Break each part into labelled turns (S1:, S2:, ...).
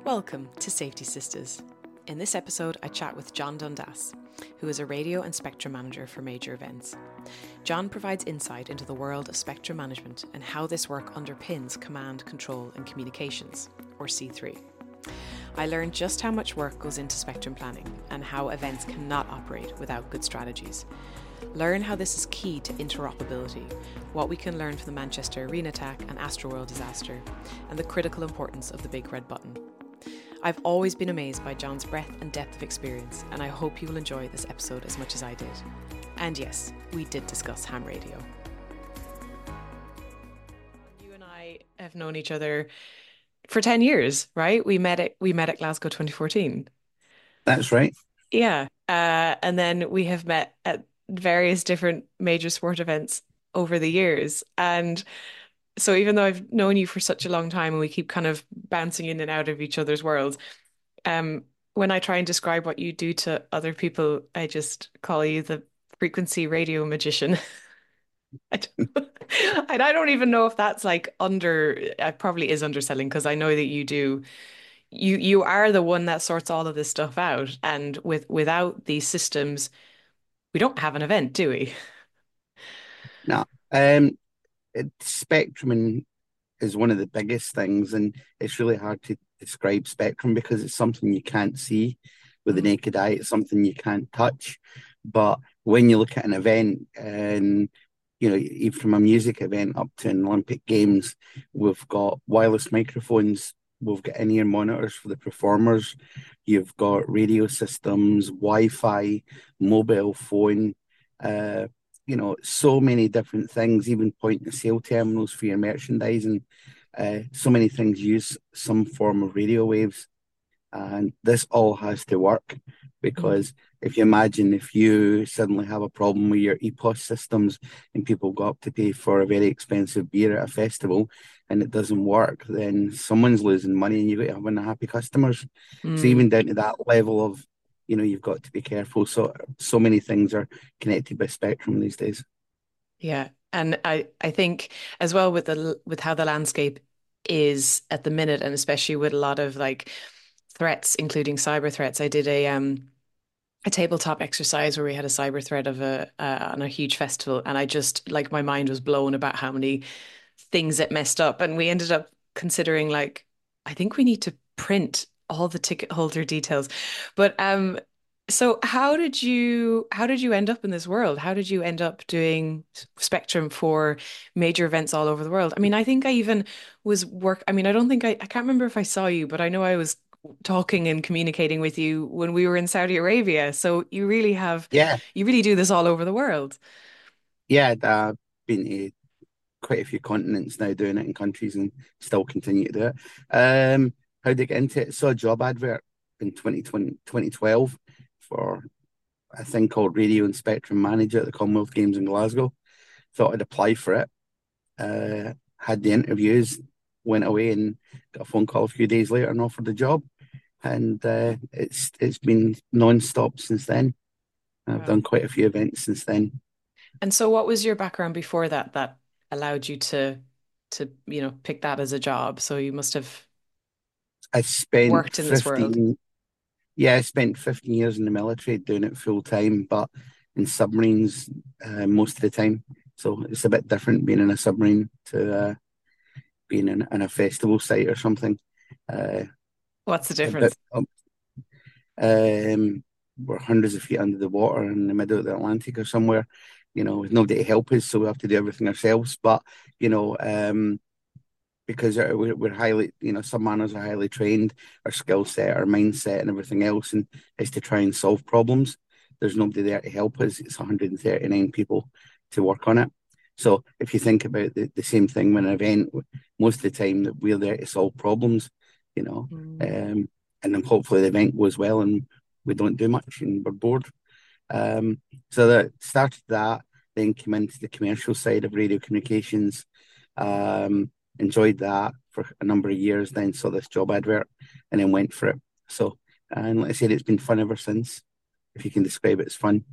S1: Welcome to Safety Sisters. In this episode, I chat with John Dundas, who is a radio and spectrum manager for major events. John provides insight into the world of spectrum management and how this work underpins command, control and communications, or C3. I learned just how much work goes into spectrum planning and how events cannot operate without good strategies. Learn how this is key to interoperability, what we can learn from the Manchester Arena attack and Astroworld disaster, and the critical importance of the big red button. I've always been amazed by John's breadth and depth of experience, and I hope you will enjoy this episode as much as I did. And yes, we did discuss ham radio. You and I have known each other for 10 years, right? We met at Glasgow 2014.
S2: That's right.
S1: Yeah. And then we have met at various different major sport events over the years. And so even though I've known you for such a long time and we keep kind of bouncing in and out of each other's worlds, um, when I try and describe what you do to other people, I just call you the frequency radio magician. I don't, and I don't even know if that's like it probably is underselling because I know that you are the one that sorts all of this stuff out. And without these systems, we don't have an event, do we?
S2: No. Spectrum is one of the biggest things, and it's really hard to describe spectrum because it's something you can't see with the
S1: Mm,
S2: naked eye. It's something you can't touch. But when you look at an event, and even from a music event up to an Olympic Games, we've got wireless microphones. We've got in-ear monitors for the performers. You've got radio systems, Wi-Fi, mobile phone. Uh, so many different things, even point of sale terminals for your merchandising. So many things use some form of radio waves, and this all has to work
S1: mm.
S2: because if you imagine if you suddenly have a problem with your EPOS systems and people go up to pay for a very expensive beer at a festival and it doesn't work, then someone's losing money and you've got to have unhappy customers. So
S1: Mm.
S2: even down to that level of, you've got to be careful. So many things are connected by spectrum these days.
S1: Yeah. And I think as well with how the landscape is at the minute, and especially with a lot of like threats, including cyber threats. I did a tabletop exercise where we had a cyber threat of a on a huge festival, and I just like my mind was blown about how many things it messed up, and we ended up considering like I think we need to print all the ticket holder details. But so how did you end up in this world? How did you end up doing Spectrum for major events all over the world? I mean, I think I even I mean, I don't think I can't remember if I saw you, but I know I was talking and communicating with you when we were in Saudi Arabia. So
S2: Yeah,
S1: you really do this all over the world.
S2: yeah. I've been to quite a few continents now doing it in countries and still continue to do it. How did I get into it? Saw a job advert in 2012 for a thing called Radio and Spectrum Manager at the Commonwealth Games in Glasgow. Thought I'd apply for it. Had the interviews, went away and got a phone call a few days later and offered the job. And it's been non-stop since then. I've
S1: Wow.
S2: done quite a few events since then.
S1: And so what was your background before that that allowed you to pick that as a job? So you must have
S2: I spent
S1: worked in this world.
S2: 15 Yeah, I spent 15 years in the military doing it full time, but in submarines most of the time. So it's a bit different being in a submarine to being in a festival site or something. Uh,
S1: What's the
S2: a bit,
S1: difference?
S2: we're hundreds of feet under the water in the middle of the Atlantic or somewhere, with nobody to help us, so we have to do everything ourselves. But you know, because we're highly, submariners are highly trained, our skill set, our mindset, and everything else, and is to try and solve problems. There's nobody there to help us. It's 139 people to work on it. So if you think about the same thing with an event, most of the time that we're there to solve problems, you know,
S1: Mm.
S2: um, and then hopefully the event goes well and we don't do much and we're bored. So that started that, then came into the commercial side of radio communications. Enjoyed that for a number of years, then saw this job advert and then went for it. So, and like I said, it's been fun ever since. If you can describe it as fun.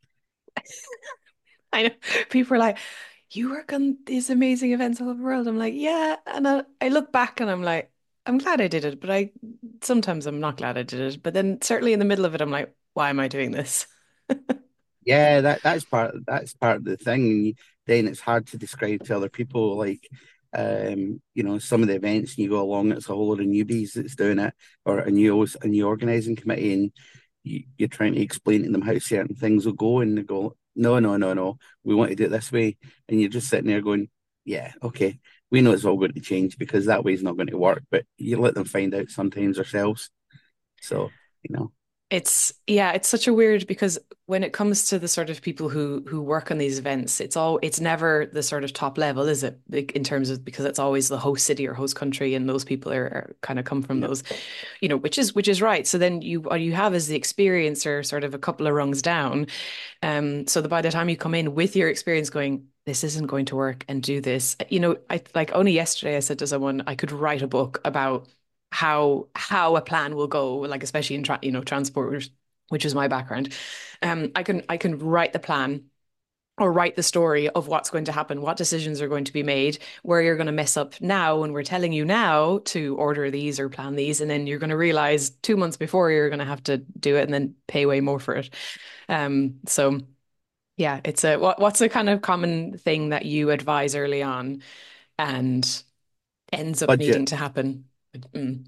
S1: I know people are like, you work on these amazing events all over the world. I'm like, yeah. And I look back and I'm like, I'm glad I did it, but I sometimes I'm not glad I did it. But then certainly in the middle of it, I'm like, why am I doing this?
S2: Yeah, that's part of the thing. And then it's hard to describe to other people. Like, some of the events, and you go along, it's a whole lot of newbies that's doing it, or a new organising committee, and you're trying to explain to them how certain things will go, and they go, no, no, no, no, we want to do it this way, and you're just sitting there going, yeah, okay, we know it's all going to change because that way is not going to work, but you let them find out sometimes themselves. So, you know,
S1: It's such a weird because when it comes to the sort of people who work on these events, it's never the sort of top level, is it? Like, in terms of because it's always the host city or host country, and those people are kind of come from
S2: yeah,
S1: those, which is right. So then what you have is the experiencer sort of a couple of rungs down. So that by the time you come in with your experience going, this isn't going to work and do this, I like only yesterday I said to someone I could write a book about how a plan will go, like especially in transport, which is my background. I can write the plan or write the story of what's going to happen, what decisions are going to be made, where you're going to mess up now, and we're telling you now to order these or plan these, and then you're going to realize 2 months before you're going to have to do it and then pay way more for it. So yeah, what's a kind of common thing that you advise early on and ends up
S2: budget.
S1: needing to happen? Mm,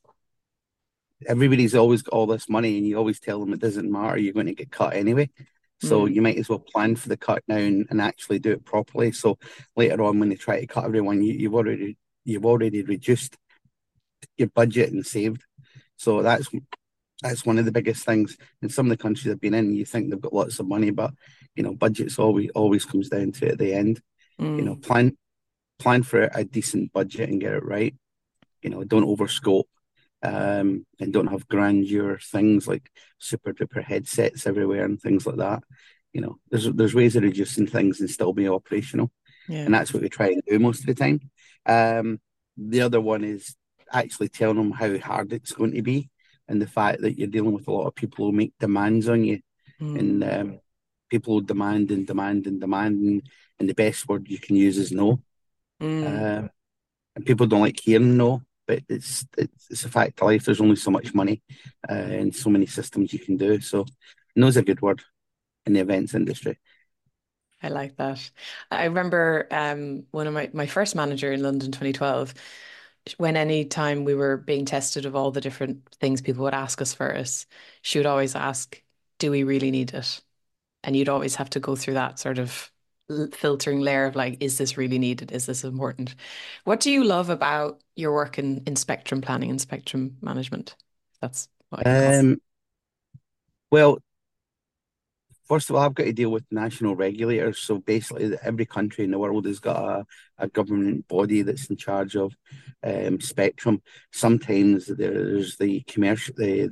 S2: Everybody's always got all this money, and you always tell them it doesn't matter, you're going to get cut anyway. So
S1: mm,
S2: you might as well plan for the cut now and actually do it properly. So later on, when they try to cut everyone, you've already reduced your budget and saved. So that's one of the biggest things. In some of the countries I've been in, you think they've got lots of money, but budget's always comes down to at the end. You know,
S1: mm,
S2: plan for a decent budget and get it right. Don't overscope, and don't have grandeur things like super duper headsets everywhere and things like that. There's ways of reducing things and still be operational,
S1: yeah.
S2: and that's what we try and do most of the time. The other one is actually telling them how hard it's going to be, and the fact that you're dealing with a lot of people who make demands on you, and
S1: Mm,
S2: people who demand and demand and demand, and the best word you can use is no.
S1: mm.
S2: Um, and people don't like hearing no, but it's a fact of life. There's only so much money, and so many systems you can do. So, no's a good word in the events industry.
S1: I like that. I remember one of my first manager in London 2012, when any time we were being tested of all the different things people would ask us for us, she would always ask, do we really need it? And you'd always have to go through that sort of filtering layer of like, is this really needed? Is this important? What do you love about your work in spectrum planning and spectrum management? That's what you call it.
S2: Um, well, first of all, I've got to deal with national regulators. So basically, every country in the world has got a government body that's in charge of spectrum. Sometimes there's the commercial,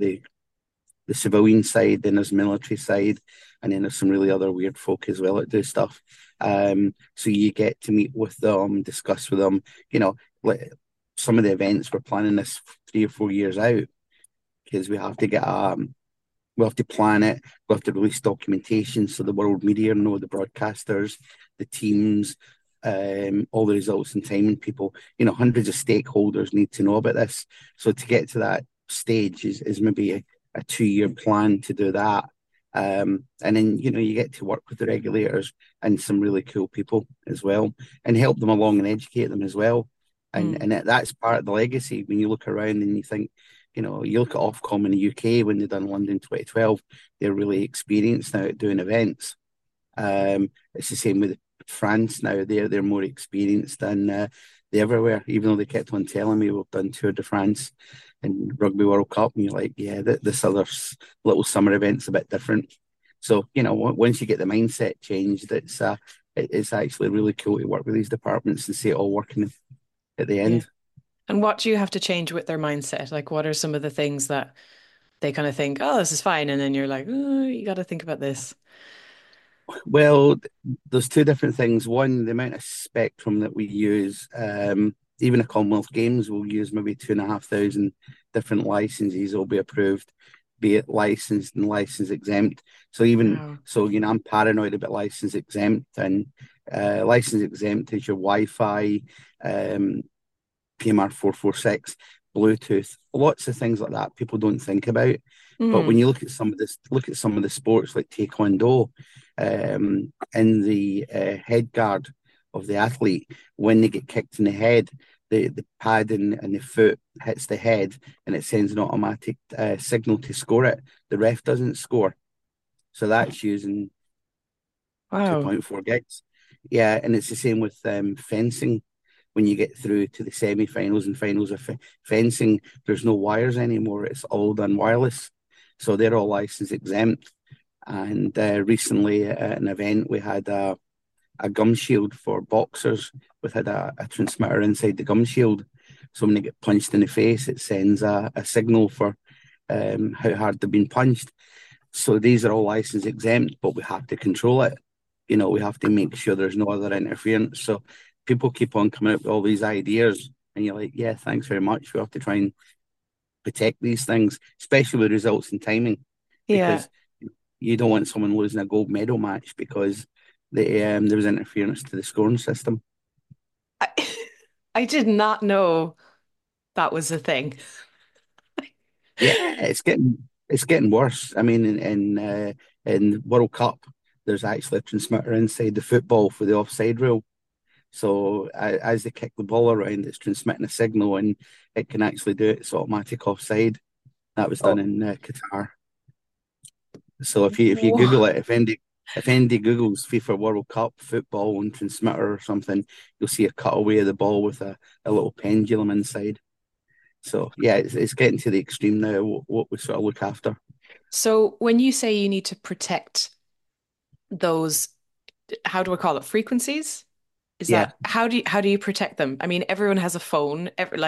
S2: the civilian side, then there's military side, and then there's some really other weird folk as well that do stuff. So you get to meet with them, discuss with them. Like some of the events we're planning this 3 or 4 years out because we have to plan it. We have to release documentation so the world media know, the broadcasters, the teams, all the results and time. And people, hundreds of stakeholders need to know about this. So to get to that stage is maybe a 2 year plan to do that. And then, you get to work with the regulators and some really cool people as well and help them along and educate them as well. And that's part of the legacy when you look around and you think, you look at Ofcom in the UK when they done London 2012, they're really experienced now at doing events. It's the same with France now. They're more experienced than they ever were, even though they kept on telling me we've done Tour de France and Rugby World Cup. And you're like, yeah, this other little summer event's a bit different. So, once you get the mindset changed, it's actually really cool to work with these departments and see it all working at the
S1: Yeah.
S2: end.
S1: And what do you have to change with their mindset? Like, what are some of the things that they kind of think, oh, this is fine. And then you're like, oh, you got to think about this.
S2: Well, there's two different things. One, the amount of spectrum that we use. Even a Commonwealth Games will use maybe 2,500 different licenses will be approved, be it licensed and license exempt. So even
S1: Wow.
S2: so, I'm paranoid about license exempt, and license exempt is your Wi-Fi, PMR 446. Bluetooth, lots of things like that people don't think about. But when
S1: Mm.
S2: you look at some of this, look at some of the sports like Taekwondo, in the head guard of the athlete, when they get kicked in the head, the pad in the foot hits the head and it sends an automatic signal to score it. The ref doesn't score. So that's using
S1: Wow.
S2: 2.4 gigs. Yeah, and it's the same with fencing. When you get through to the semi-finals and finals of fencing, there's no wires anymore. It's all done wireless. So they're all license exempt. And recently at an event, we had a gum shield for boxers. We had a transmitter inside the gum shield. So when they get punched in the face, it sends a signal for how hard they've been punched. So these are all license exempt, but we have to control it. We have to make sure there's no other interference. So people keep on coming up with all these ideas, and you're like, yeah, thanks very much. We have to try and protect these things, especially with results and timing,
S1: Yeah.
S2: because you don't want someone losing a gold medal match because there was interference to the scoring system.
S1: I, I did not know that was a thing.
S2: Yeah, it's getting worse. I mean, in World Cup, there's actually a transmitter inside the football for the offside rule. So as they kick the ball around, it's transmitting a signal, and it can actually do it. It's automatic offside. That was done
S1: Oh,
S2: in Qatar. So if you Google
S1: wha-
S2: it, if anybody Googles FIFA World Cup football and transmitter or something, you'll see a cutaway of the ball with a little pendulum inside. So yeah, it's getting to the extreme now. What we sort of look after.
S1: So when you say you need to protect those, how do I call it, frequencies? Is
S2: Yeah.
S1: that how do you protect them? I mean, everyone has a phone.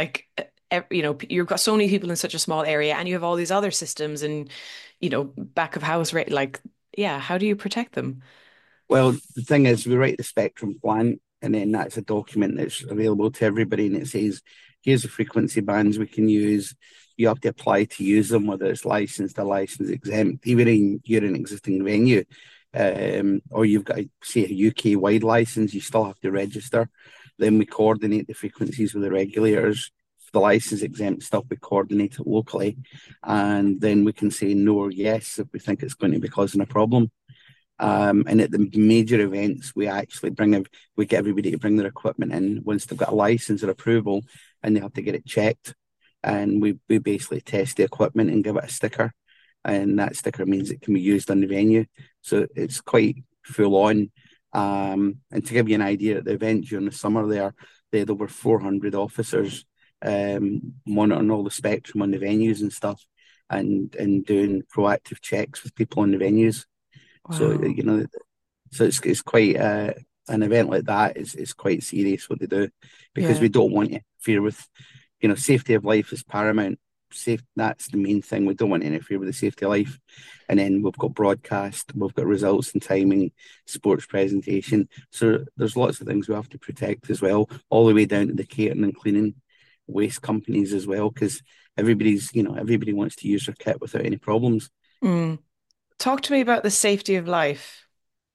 S1: You've got so many people in such a small area, and you have all these other systems and back of house, right? Like, yeah, how do you protect them?
S2: Well, the thing is, we write the spectrum plan, and then that's a document that's available to everybody, and it says, here's the frequency bands we can use. You have to apply to use them, whether it's licensed or license exempt, even in you're an existing venue, or you've got, say, a UK wide license, you still have to register. Then we coordinate the frequencies with the regulators. For the license exempt stuff, we coordinate it locally, and then we can say no or yes if we think it's going to be causing a problem. And at the major events, we get everybody to bring their equipment in once they've got a license or approval, and they have to get it checked. And we basically test the equipment and give it a sticker, and that sticker means it can be used on the venue. So it's quite full on. And to give you an idea, at the event during the summer, they had over 400 officers monitoring all the spectrum on the venues and stuff, and doing proactive checks with people on the venues. So
S1: Wow.
S2: it's quite an event like that is quite serious what they do, because
S1: Yeah.
S2: we don't want to interfere with, safety of life is paramount. Safe, that's the main thing. We don't want to interfere with the safety of life. And then we've got broadcast, we've got results and timing, sports presentation. So there's lots of things we have to protect as well, all the way down to the catering and cleaning waste companies as well, because everybody wants to use their kit without any problems.
S1: Mm. Talk to me about the safety of life.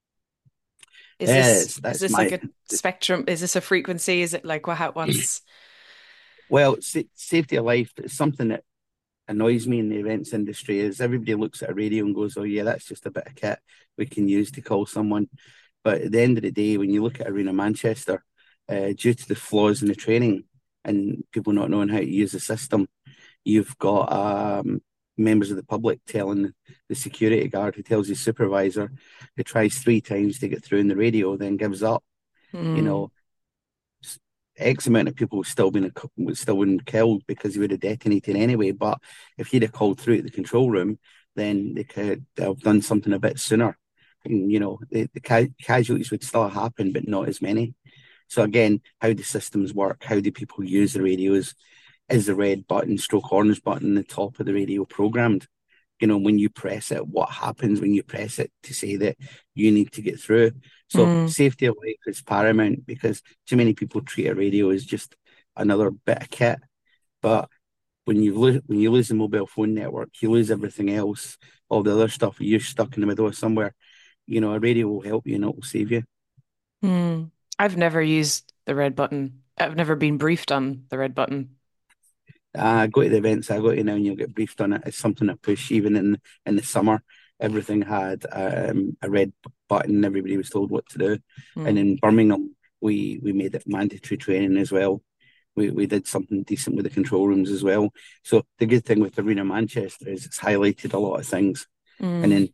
S1: Is this
S2: Yes,
S1: is
S2: that's
S1: this like
S2: my
S1: a spectrum? Is this a frequency? Is it like what's
S2: Well, safety of life is something that annoys me in the events industry. Is everybody looks at a radio and goes, "Oh yeah, that's just a bit of kit we can use to call someone." But at the end of the day, when you look at Arena Manchester, due to the flaws in the training and people not knowing how to use the system, you've got members of the public telling the security guard, who tells his supervisor, who tries 3 times to get through in the radio, then gives up. You
S1: mm,
S2: know, X amount of people would still been killed because he would have detonated anyway. But if he'd have called through to the control room, then they could have done something a bit sooner. And the casualties would still happen, but not as many. So again, how do systems work? How do people use the radios? Is the red button, stroke orange button, the top of the radio programmed? When you press it, what happens when you press it to say that you need to get through? So
S1: mm,
S2: safety of life is paramount, because too many people treat a radio as just another bit of kit. But when you lose the mobile phone network, you lose everything else, all the other stuff. You're stuck in the middle of somewhere. A radio will help you and it will save you.
S1: mm. I've never used the red button. I've never been briefed on the red button.
S2: I go to the events I go to now, and you'll get briefed on it. It's something that push even in the summer. Everything had a red button. Everybody was told what to do. And
S1: Mm.
S2: in Birmingham, we made it mandatory training as well. We did something decent with the control rooms as well. So the good thing with Arena Manchester is it's highlighted a lot of things, and
S1: Mm.
S2: then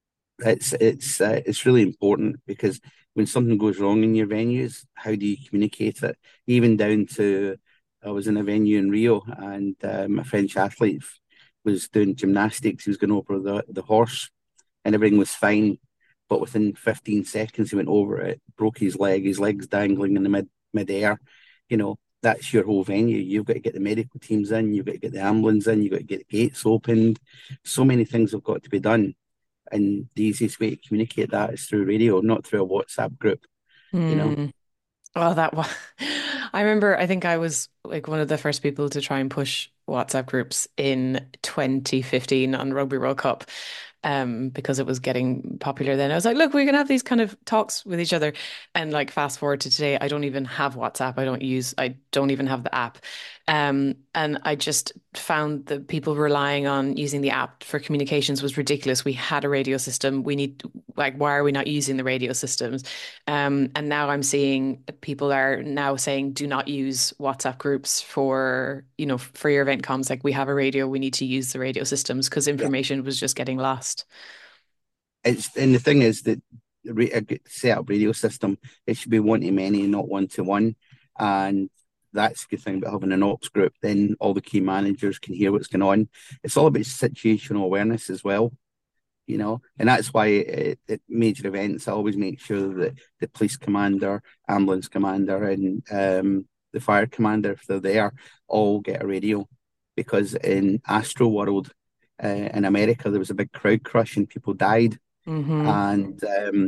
S2: it's really important because when something goes wrong in your venues, how do you communicate it? Even down to I was in a venue in Rio, and a French athlete was doing gymnastics. He was going over the horse, and everything was fine. But within 15 seconds, he went over it, broke his leg. His leg's dangling in the mid-air. You know, that's your whole venue. You've got to get the medical teams in. You've got to get the ambulance in. You've got to get the gates opened. So many things have got to be done, and the easiest way to communicate that is through radio, not through a WhatsApp group, you know.
S1: Mm. Oh, that one. I remember, I think I was like one of the first people to try and push WhatsApp groups in 2015 on Rugby World Cup, because it was getting popular then. I was like, look, we can have these kind of talks with each other. And like fast forward to today, I don't even have WhatsApp. I don't even have the app. And I just found that people relying on using the app for communications was ridiculous. We had a radio system. Like, why are we not using the radio systems? And now I'm seeing people are now saying, do not use WhatsApp groups for, for your event comms. Like, we have a radio, we need to use the radio systems because
S2: Yeah,
S1: information was just getting lost.
S2: it's and the thing is that a good set up radio system, it should be one to many, not one to one, and that's the good thing about having an ops group. Then all the key managers can hear what's going on. It's all about situational awareness as well, you know, and that's why at major events I always make sure that the police commander, ambulance commander, and the fire commander, if they're there, all get a radio, because in Astro World in America there was a big crowd crush and people died,
S1: Hmm.
S2: and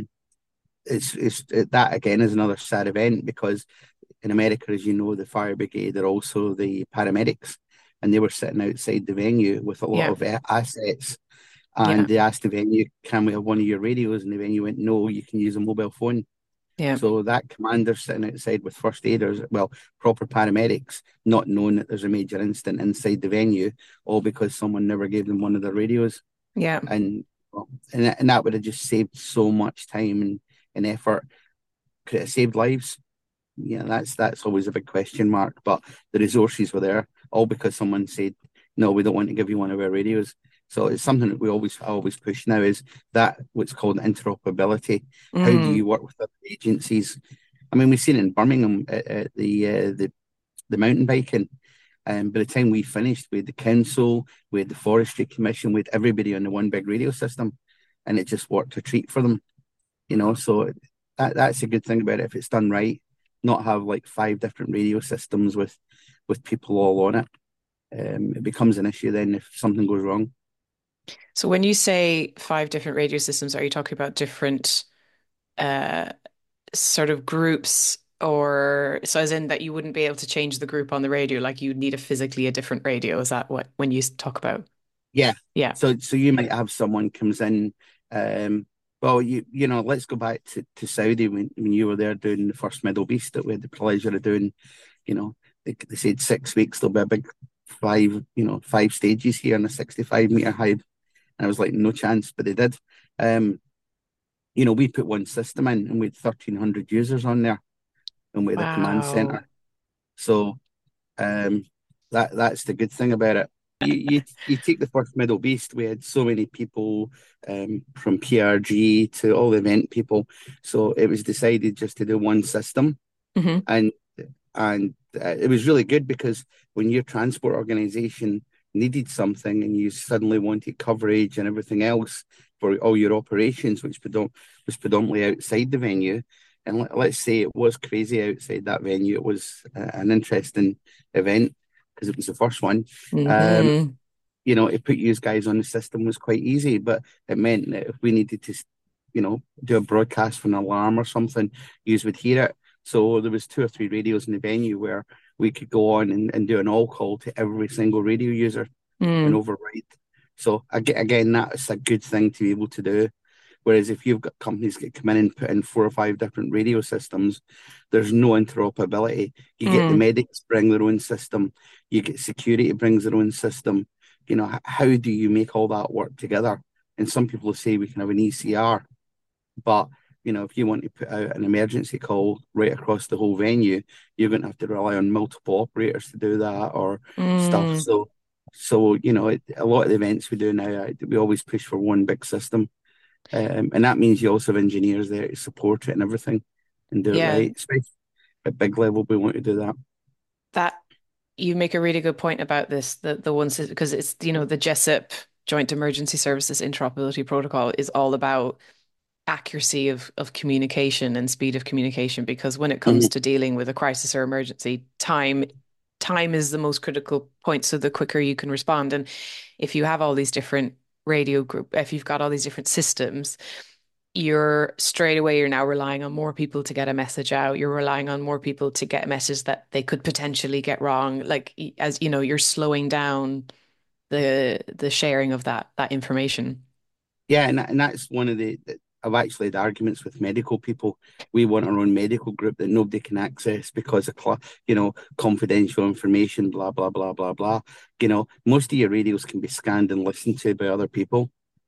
S2: that again is another sad event because in America, as you know, the fire brigade are also the paramedics, and they were sitting outside the venue with a lot
S1: Yeah.
S2: of assets,
S1: Yeah.
S2: and they asked the venue, "Can we have one of your radios?" And the venue went, "No, you can use a mobile phone."
S1: Yeah.
S2: So that commander sitting outside with first aiders, well, proper paramedics, not knowing that there's a major incident inside the venue, all because someone never gave them one of their radios,
S1: Yeah.
S2: and well, and that would have just saved so much time and effort. Could it have saved lives? Yeah, that's always a big question mark. But the resources were there, all because someone said, "No, we don't want to give you one of our radios." So it's something that I always push now is that what's called interoperability. How do
S1: Mm.
S2: you work with other agencies? I mean, we've seen it in Birmingham at the mountain biking. By the time we finished, we had the council, we had the forestry commission, we had everybody on the one big radio system, and it just worked a treat for them, you know. So that's a good thing about it if it's done right. Not have like five different radio systems with people all on it. It becomes an issue then if something goes wrong.
S1: So when you say five different radio systems, are you talking about different uh sort of groups, or so as in that you wouldn't be able to change the group on the radio, like you'd need a different radio? Is that what when you talk about?
S2: Yeah.
S1: Yeah.
S2: So you might have someone comes in. Well, you know, let's go back to Saudi when you were there doing the first Middle East that we had the pleasure of doing. You know, they said 6 weeks there'll be a big five stages here on a 65-meter high, and I was like, no chance, but they did. Um, you know, we put one system in and we had 1,300 users on there, and we had a command
S1: Wow.
S2: center. So um, that's the good thing about it. You take the first Middle Beast, we had so many people from PRG to all the event people. So it was decided just to do one system,
S1: Hmm.
S2: and it was really good because when your transport organization needed something and you suddenly wanted coverage and everything else for all your operations, which was predominantly outside the venue, and let's say it was crazy outside that venue, it was an interesting event because it was the first one. Um,
S1: Hmm.
S2: you know, to put you guys on the system was quite easy, but it meant that if we needed to, do a broadcast for an alarm or something, you would hear it. So there was two or three radios in the venue where we could go on and do an all call to every single radio user and
S1: Mm.
S2: override. So again, that's a good thing to be able to do. Whereas if you've got companies that come in and put in 4 or 5 different radio systems, there's no interoperability. You get the
S1: Mm,
S2: medics bring their own system, you get security brings their own system. How do you make all that work together? And some people say we can have an ECR, but if you want to put out an emergency call right across the whole venue, you're going to have to rely on multiple operators to do that or stuff.
S1: mm.
S2: So a lot of the events we do now, we always push for one big system. And that means you also have engineers there to support it and everything and do it
S1: Yeah,
S2: right. Especially at big level, we want to do that.
S1: that you make a really good point about this, the ones because it's, the JESIP Joint Emergency Services Interoperability Protocol is all about accuracy of communication and speed of communication because when it comes
S2: Mhm.
S1: to dealing with a crisis or emergency, time is the most critical point. So the quicker you can respond. And if you have all these different if you've got all these different systems, you're now relying on more people to get a message out. You're relying on more people to get a message that they could potentially get wrong. Like as you know, you're slowing down the sharing of that information.
S2: Yeah, and that's one of I've actually had arguments with medical people. We want our own medical group that nobody can access because of confidential information, blah blah blah blah blah. Most of your radios can be scanned and listened to by other people.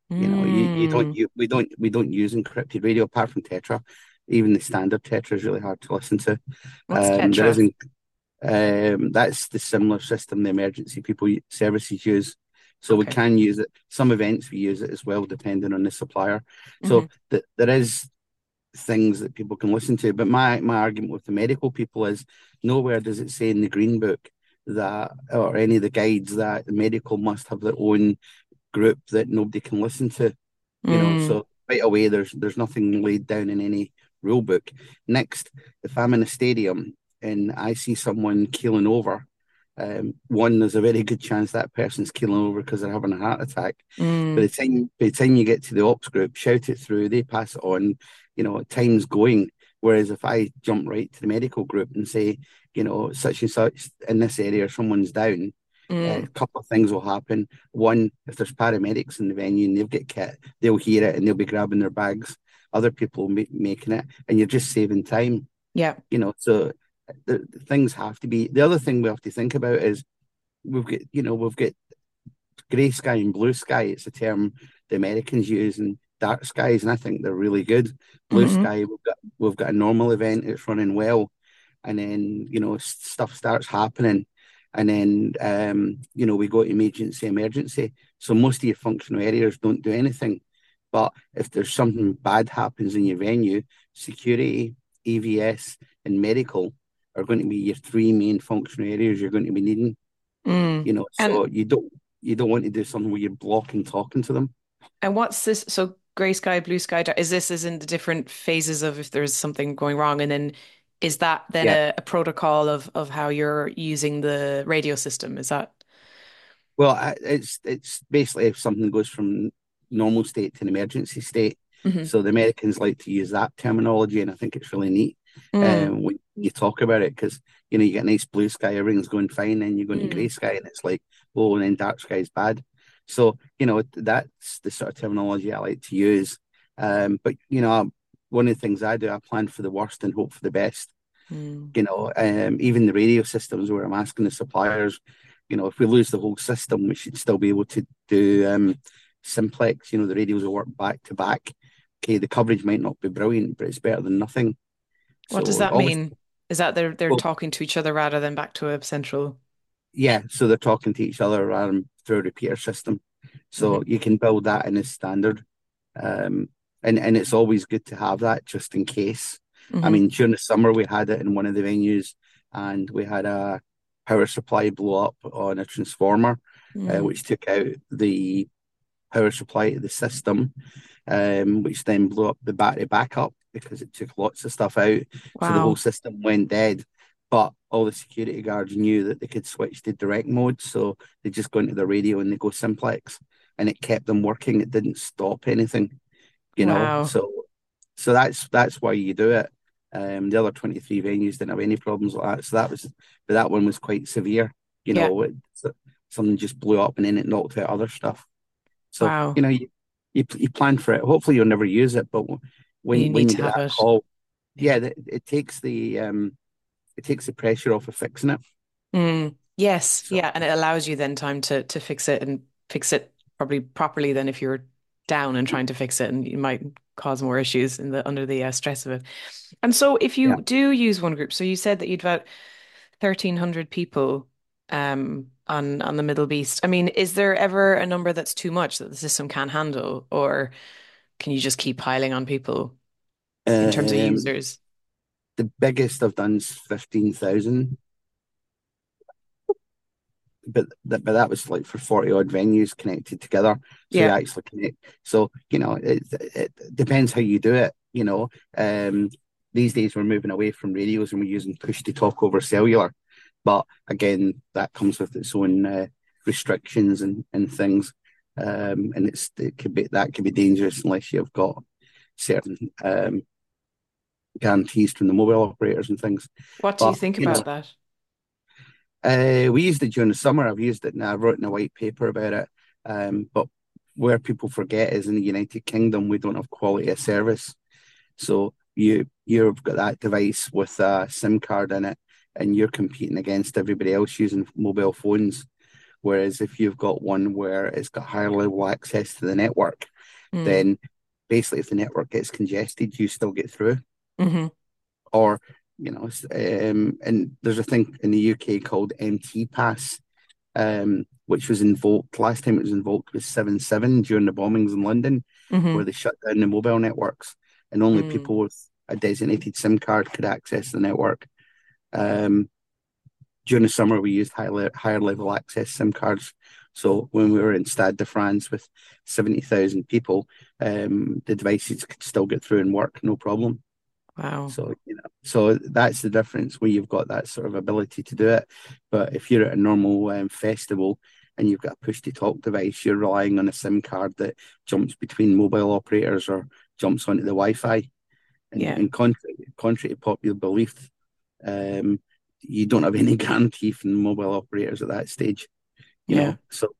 S2: You don't
S1: Mm.
S2: you we don't use encrypted radio apart from Tetra. Even the standard Tetra is really hard to listen to.
S1: What's
S2: There
S1: Tetra?
S2: isn't That's the similar system the emergency people services use. So we
S1: Okay.
S2: can use it. Some events we use it as well, depending on the supplier.
S1: Hmm.
S2: So there is things that people can listen to. But my argument with the medical people is nowhere does it say in the Green Book that or any of the guides that the medical must have their own group that nobody can listen to.
S1: Mm.
S2: So right away there's nothing laid down in any rule book. Next, if I'm in a stadium and I see someone keeling over, one, there's a very good chance that person's keeling over because they're having a heart attack.
S1: Mm.
S2: By the time you get to the ops group, shout it through, they pass it on, time's going. Whereas if I jump right to the medical group and say, such and such in this area, someone's down, a
S1: Mm.
S2: couple of things will happen. One, if there's paramedics in the venue and they've got kit, they'll hear it and they'll be grabbing their bags. Other people making it, and you're just saving time.
S1: Yeah.
S2: So things have to be. The other thing we have to think about is we've got grey sky and blue sky. It's a term the Americans use, and dark skies, and I think they're really good. Blue
S1: Hmm.
S2: sky, we've got a normal event, it's running well, and then stuff starts happening, and then we go to emergency. So most of your functional areas don't do anything, but if there's something bad happens in your venue, security, EVS, and medical are going to be your three main functional areas you're going to be needing.
S1: Mm. And
S2: So you don't want to do something where you're blocking talking to them.
S1: what's this? So gray sky, blue sky, is this as in the different phases of if there's something going wrong? And then is that then
S2: Yeah.
S1: a protocol of how you're using the radio system? Is that?
S2: Well, it's basically if something goes from normal state to an emergency state.
S1: Hmm.
S2: So the Americans like to use that terminology, and I think it's really neat
S1: Mm.
S2: when you talk about it because you get nice blue sky, everything's going fine, then you go into grey
S1: Mm.
S2: sky, and it's like, oh, and then dark sky is bad. So that's the sort of terminology I like to use. But one of the things I do, I plan for the worst and hope for the best.
S1: Mm.
S2: Even the radio systems where I'm asking the suppliers, if we lose the whole system, we should still be able to do simplex. The radios will work back to back. Okay, the coverage might not be brilliant, but it's better than nothing.
S1: What does
S2: So
S1: that
S2: always,
S1: mean? Is that they're
S2: well,
S1: talking to each other rather than back to a central?
S2: yeah. So they're talking to each other through a repeater system. So
S1: Hmm.
S2: you can build that in as standard, um, and it's always good to have that just in case. I
S1: Hmm.
S2: mean, during the summer we had it in one of the venues, and we had a power supply blow up on a transformer,
S1: Mm.
S2: which took out the power supply to the system, which then blew up the battery backup because it took lots of stuff out. So the whole
S1: Wow.
S2: system went dead. But all the security guards knew that they could switch to direct mode. So they just go into the radio and they go simplex and it kept them working. It didn't stop anything, you know.
S1: Wow.
S2: So that's why you do it. The other 23 venues didn't have any problems like that. But that one was quite severe.
S1: Yeah.
S2: Something just blew up and then it knocked out other stuff. So,
S1: Wow.
S2: you plan for it. Hopefully, you'll never use it, but
S1: You need
S2: when you
S1: to
S2: get
S1: have
S2: that
S1: it.
S2: call,
S1: Yeah.
S2: yeah, it takes the pressure off of fixing it.
S1: Yes,
S2: So
S1: yeah, and it allows you then time to fix it and fix it probably properly than if you were down and trying to fix it, and you might cause more issues in the under the stress of it. And so, if
S2: yeah,
S1: you do use one group, so you said that you'd about 1,300 people on the Middle Beast. I mean, is there ever a number that's too much that the system can't handle, or can you just keep piling on people in terms of
S2: um,
S1: users?
S2: the biggest I've done is 15,000, but that was like for 40 odd venues connected together. So you
S1: Yeah.
S2: actually connect. So, it depends how you do it. These days we're moving away from radios and we're using push to talk over cellular. But again, that comes with its own restrictions and things. And it could be dangerous unless you've got certain guarantees from the mobile operators and things.
S1: What do you
S2: But
S1: think about that?
S2: we used it during the summer. I've used it now. I've written a white paper about it. But where people forget is in the United Kingdom, we don't have quality of service. So you've got that device with a SIM card in it, and you're competing against everybody else using mobile phones. Whereas if you've got one where it's got higher level access to the network,
S1: Mm.
S2: then basically if the network gets congested, you still get through.
S1: Hmm.
S2: Or and there's a thing in the UK called MT Pass, which was invoked last time it was invoked was 7/7 during the bombings in London, where
S1: Hmm.
S2: they shut down the mobile networks and only
S1: Mm.
S2: people with a designated SIM card could access the network. Um, During the summer, we used higher level access SIM cards. So when we were in Stade de France with 70,000 people, the devices could still get through and work, no problem.
S1: Wow.
S2: So that's the difference where you've got that sort of ability to do it. But if you're at a normal festival and you've got a push to talk device, you're relying on a SIM card that jumps between mobile operators or jumps onto the Wi-Fi. And,
S1: Yeah.
S2: and contrary to popular belief, um, you don't have any guarantee from the mobile operators at that stage.
S1: Yeah.
S2: So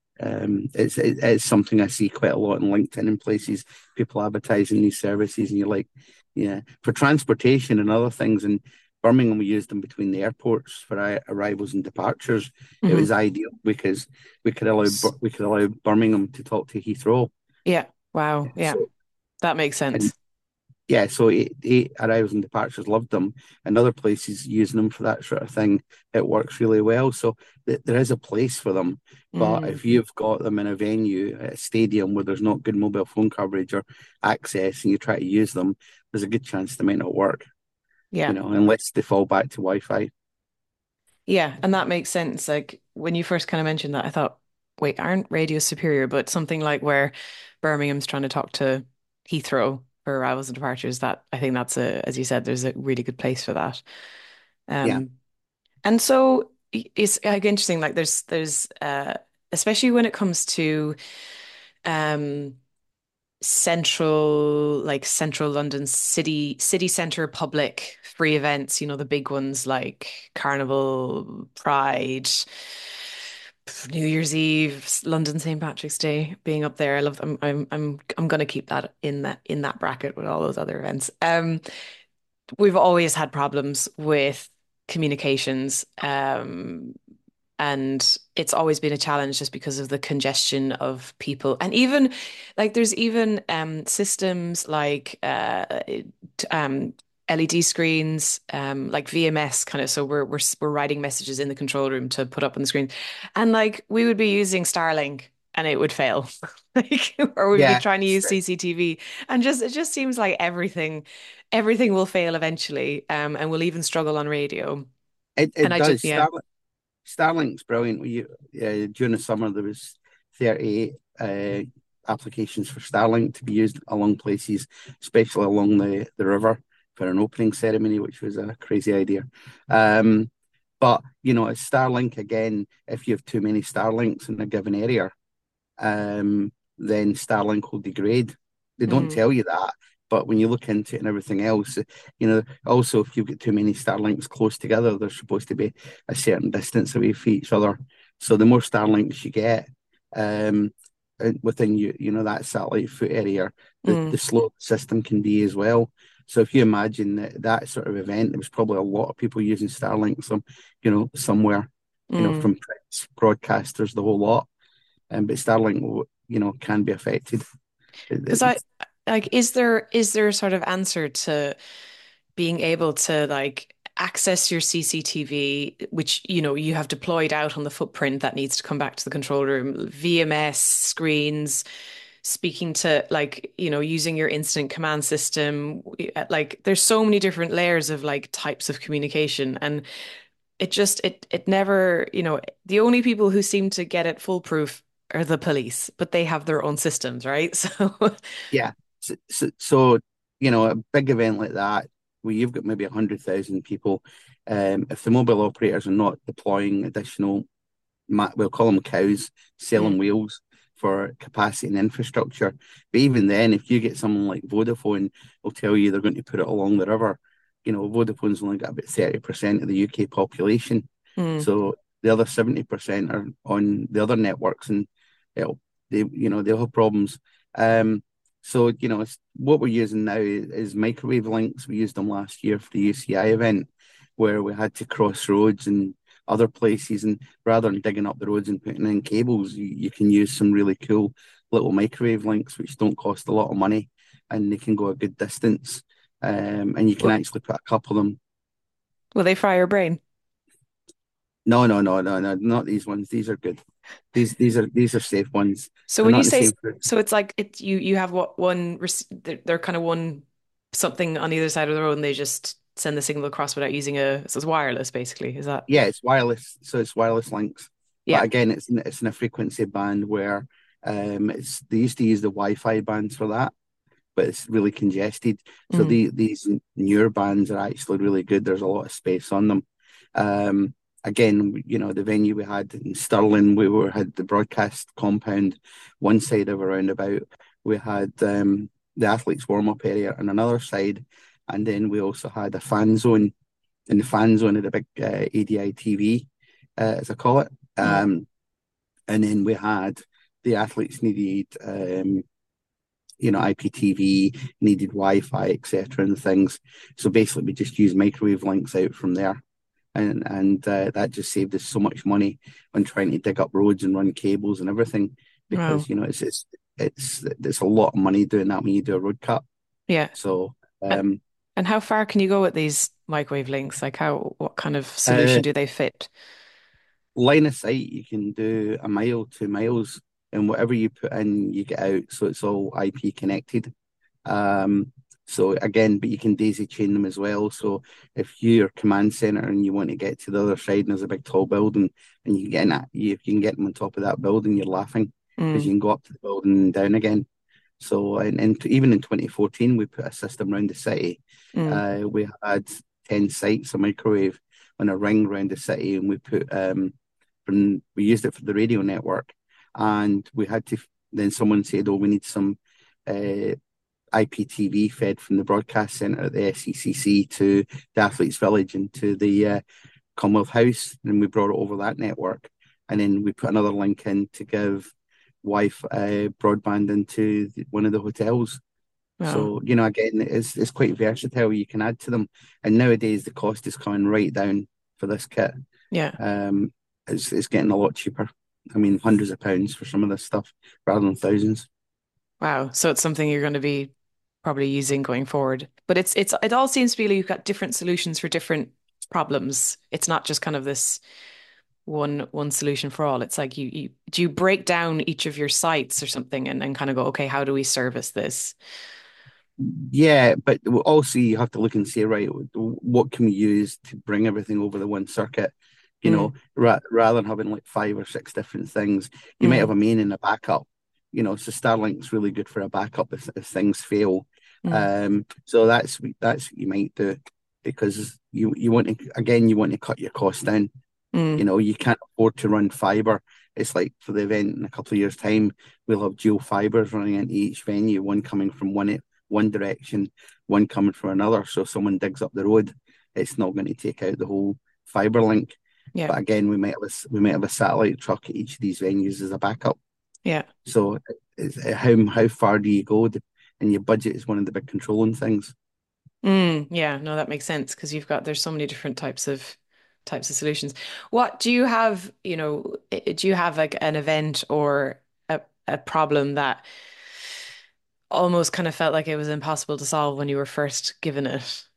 S2: it's something I see quite a lot on LinkedIn and places, people advertising these services, and you're like, yeah, for transportation and other things. In Birmingham, we used them between the airports for arrivals and departures. It was
S1: Hmm.
S2: ideal because we could allow Birmingham to talk to Heathrow.
S1: Yeah. Wow. Yeah.
S2: So
S1: That makes
S2: and
S1: sense.
S2: yeah, so eight arrivals and departures loved them, and other places using them for that sort of thing. It works really well. So there is a place for them, but
S1: Mm.
S2: if you've got them in a venue, at a stadium where there's not good mobile phone coverage or access, and you try to use them, there's a good chance they might not work.
S1: Yeah.
S2: Unless they fall back to Wi-Fi.
S1: Yeah. And that makes sense. Like when you first kind of mentioned that, I thought, wait, aren't radios superior? But something like where Birmingham's trying to talk to Heathrow for arrivals and departures, that I think that's as you said, there's a really good place for that.
S2: Yeah,
S1: Um, and so it's like interesting, like especially when it comes to um central London city centre public free events, the big ones like Carnival, Pride, New Year's Eve, London St. Patrick's Day being up there. I love I'm gonna keep that in that bracket with all those other events. We've always had problems with communications. And it's always been a challenge just because of the congestion of people. And even like there's even systems like LED screens, like VMS kind of. So we're writing messages in the control room to put up on the screen. And like we would be using Starlink and it would fail. Like or we'd be
S2: yeah.
S1: trying to use CCTV and just it just seems like everything will fail eventually. And we'll even struggle on radio. And
S2: It
S1: I just
S2: does.
S1: yeah.
S2: Starlink's brilliant. During the summer there was 38 applications for Starlink to be used along places, especially along the river for an opening ceremony, which was a crazy idea. Um, but it's Starlink again. If you have too many Starlinks in a given area, then Starlink will degrade. They don't
S1: Mm,
S2: tell you that, but when you look into it and everything else, also if you've got too many Starlinks close together, they're supposed to be a certain distance away from each other. So the more Starlinks you get, um, within that satellite foot area, the
S1: Mm,
S2: slow the system can be as well. So if you imagine that sort of event, there was probably a lot of people using Starlink, somewhere,
S1: mm.
S2: from press, broadcasters, the whole lot. But Starlink, can be affected.
S1: Because like, is there a sort of answer to being able to like access your CCTV, which you have deployed out on the footprint that needs to come back to the control room, VMS screens, speaking to like using your instant command system, like there's so many different layers of like types of communication, and it never, the only people who seem to get it foolproof are the police, but they have their own systems, right? So
S2: Yeah. So, a big event like that, where you've got maybe 100,000 people, if the mobile operators are not deploying additional, we'll call them cows, selling
S1: mm,
S2: wheels for capacity and infrastructure. But even then, if you get someone like Vodafone, will tell you they're going to put it along the river. Vodafone's only got about 30% of the UK population.
S1: mm.
S2: So the other 70% are on the other networks, and it'll, they'll have problems. So, what we're using now is microwave links. We used them last year for the UCI event, where we had to cross roads and other places, and rather than digging up the roads and putting in cables, you can use some really cool little microwave links which don't cost a lot of money, and they can go a good distance. And you can
S1: Will,
S2: actually put a couple of them.
S1: will they fry your brain?
S2: No, no, no, no, no, not these ones. These are good. These are safe ones.
S1: So
S2: They're
S1: when
S2: not
S1: you
S2: in the
S1: say,
S2: same.
S1: so it's like you have what one they're kind of one something on either side of the road, and they just send the signal across without using so it's wireless basically. Is that?
S2: Yeah, it's wireless, so it's wireless links. But
S1: Yeah.
S2: again, it's in a frequency band where it's they used to use the Wi-Fi bands for that, but it's really congested. So
S1: Mm.
S2: these newer bands are actually really good. There's a lot of space on them. Again, the venue we had in Stirling, had the broadcast compound one side of a roundabout. We had the athletes warm-up area on another side, and then we also had a fan zone. In the fan zone had a big ADI TV, as I call it.
S1: Mm.
S2: And then we had the athletes needed IPTV, needed Wi-Fi, etc., and things. So basically, we just used microwave links out from there, and that just saved us so much money on trying to dig up roads and run cables and everything,
S1: Wow.
S2: because it's a lot of money doing that when you do a road cut.
S1: Yeah.
S2: So
S1: And
S2: um,
S1: and how far can you go with these microwave links? Like what kind of solution
S2: uh,
S1: do they fit?
S2: line of sight, you can do a mile, 2 miles, and whatever you put in, you get out. So it's all IP connected. Um, so again, but you can daisy chain them as well. So if you're command center and you want to get to the other side and there's a big tall building and you can get in that, you can get them on top of that building, you're laughing because
S1: Mm.
S2: you can go up to the building and down again. So and even in 2014, we put a system around the city.
S1: Mm.
S2: We had 10 sites of microwave on a ring around the city, and we used it for the radio network, and we had to. Then someone said, "Oh, we need some IPTV fed from the broadcast centre at the SECC to the Athletes Village and to the Commonwealth House," and we brought it over that network, and then we put another link in to give Wi-Fi broadband into one of the hotels.
S1: Wow.
S2: So again, it's quite versatile. You can add to them, and nowadays the cost is coming right down for this kit.
S1: Yeah.
S2: Um, it's getting a lot cheaper. I mean, hundreds of pounds for some of this stuff rather than thousands.
S1: Wow. So it's something you're going to be probably using going forward. But it all seems to be like you've got different solutions for different problems. It's not just kind of this one solution for all. It's like you do you break down each of your sites or something and kind of go, okay, how do we service this?
S2: Yeah, but also you have to look and say, right, what can we use to bring everything over the one circuit?
S1: Mm,
S2: Rather than having like five or six different things, you might have
S1: mm,
S2: a main and a backup. So Starlink's really good for a backup if things fail.
S1: mm,
S2: So that's what you might do, because you want to, again, you want to cut your costs down.
S1: mm.
S2: You can't afford to run fiber. It's like for the event in a couple of years' time, we'll have dual fibers running into each venue, one coming from one direction, one coming from another. So if someone digs up the road, it's not going to take out the whole fiber link.
S1: Yeah.
S2: But again, we might have a satellite truck at each of these venues as a backup.
S1: Yeah.
S2: So how far do you go? And your budget is one of the big controlling things.
S1: Yeah, no, that makes sense because there's so many different types of solutions. What do you have, do you have like an event or a problem that almost kind of felt like it was impossible to solve when you were first given it?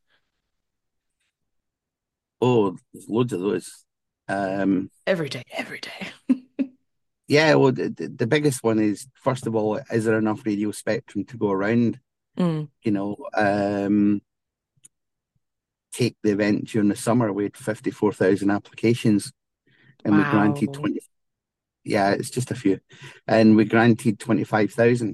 S2: Oh, there's loads of those. Um,
S1: Every day, every day.
S2: yeah, well, the biggest one is, first of all, is there enough radio spectrum to go around?
S1: Mm.
S2: You know, take the event during the summer, we had 54,000 applications and we granted
S1: Wow.
S2: 20. Yeah, it's just a few. And we granted 25,000.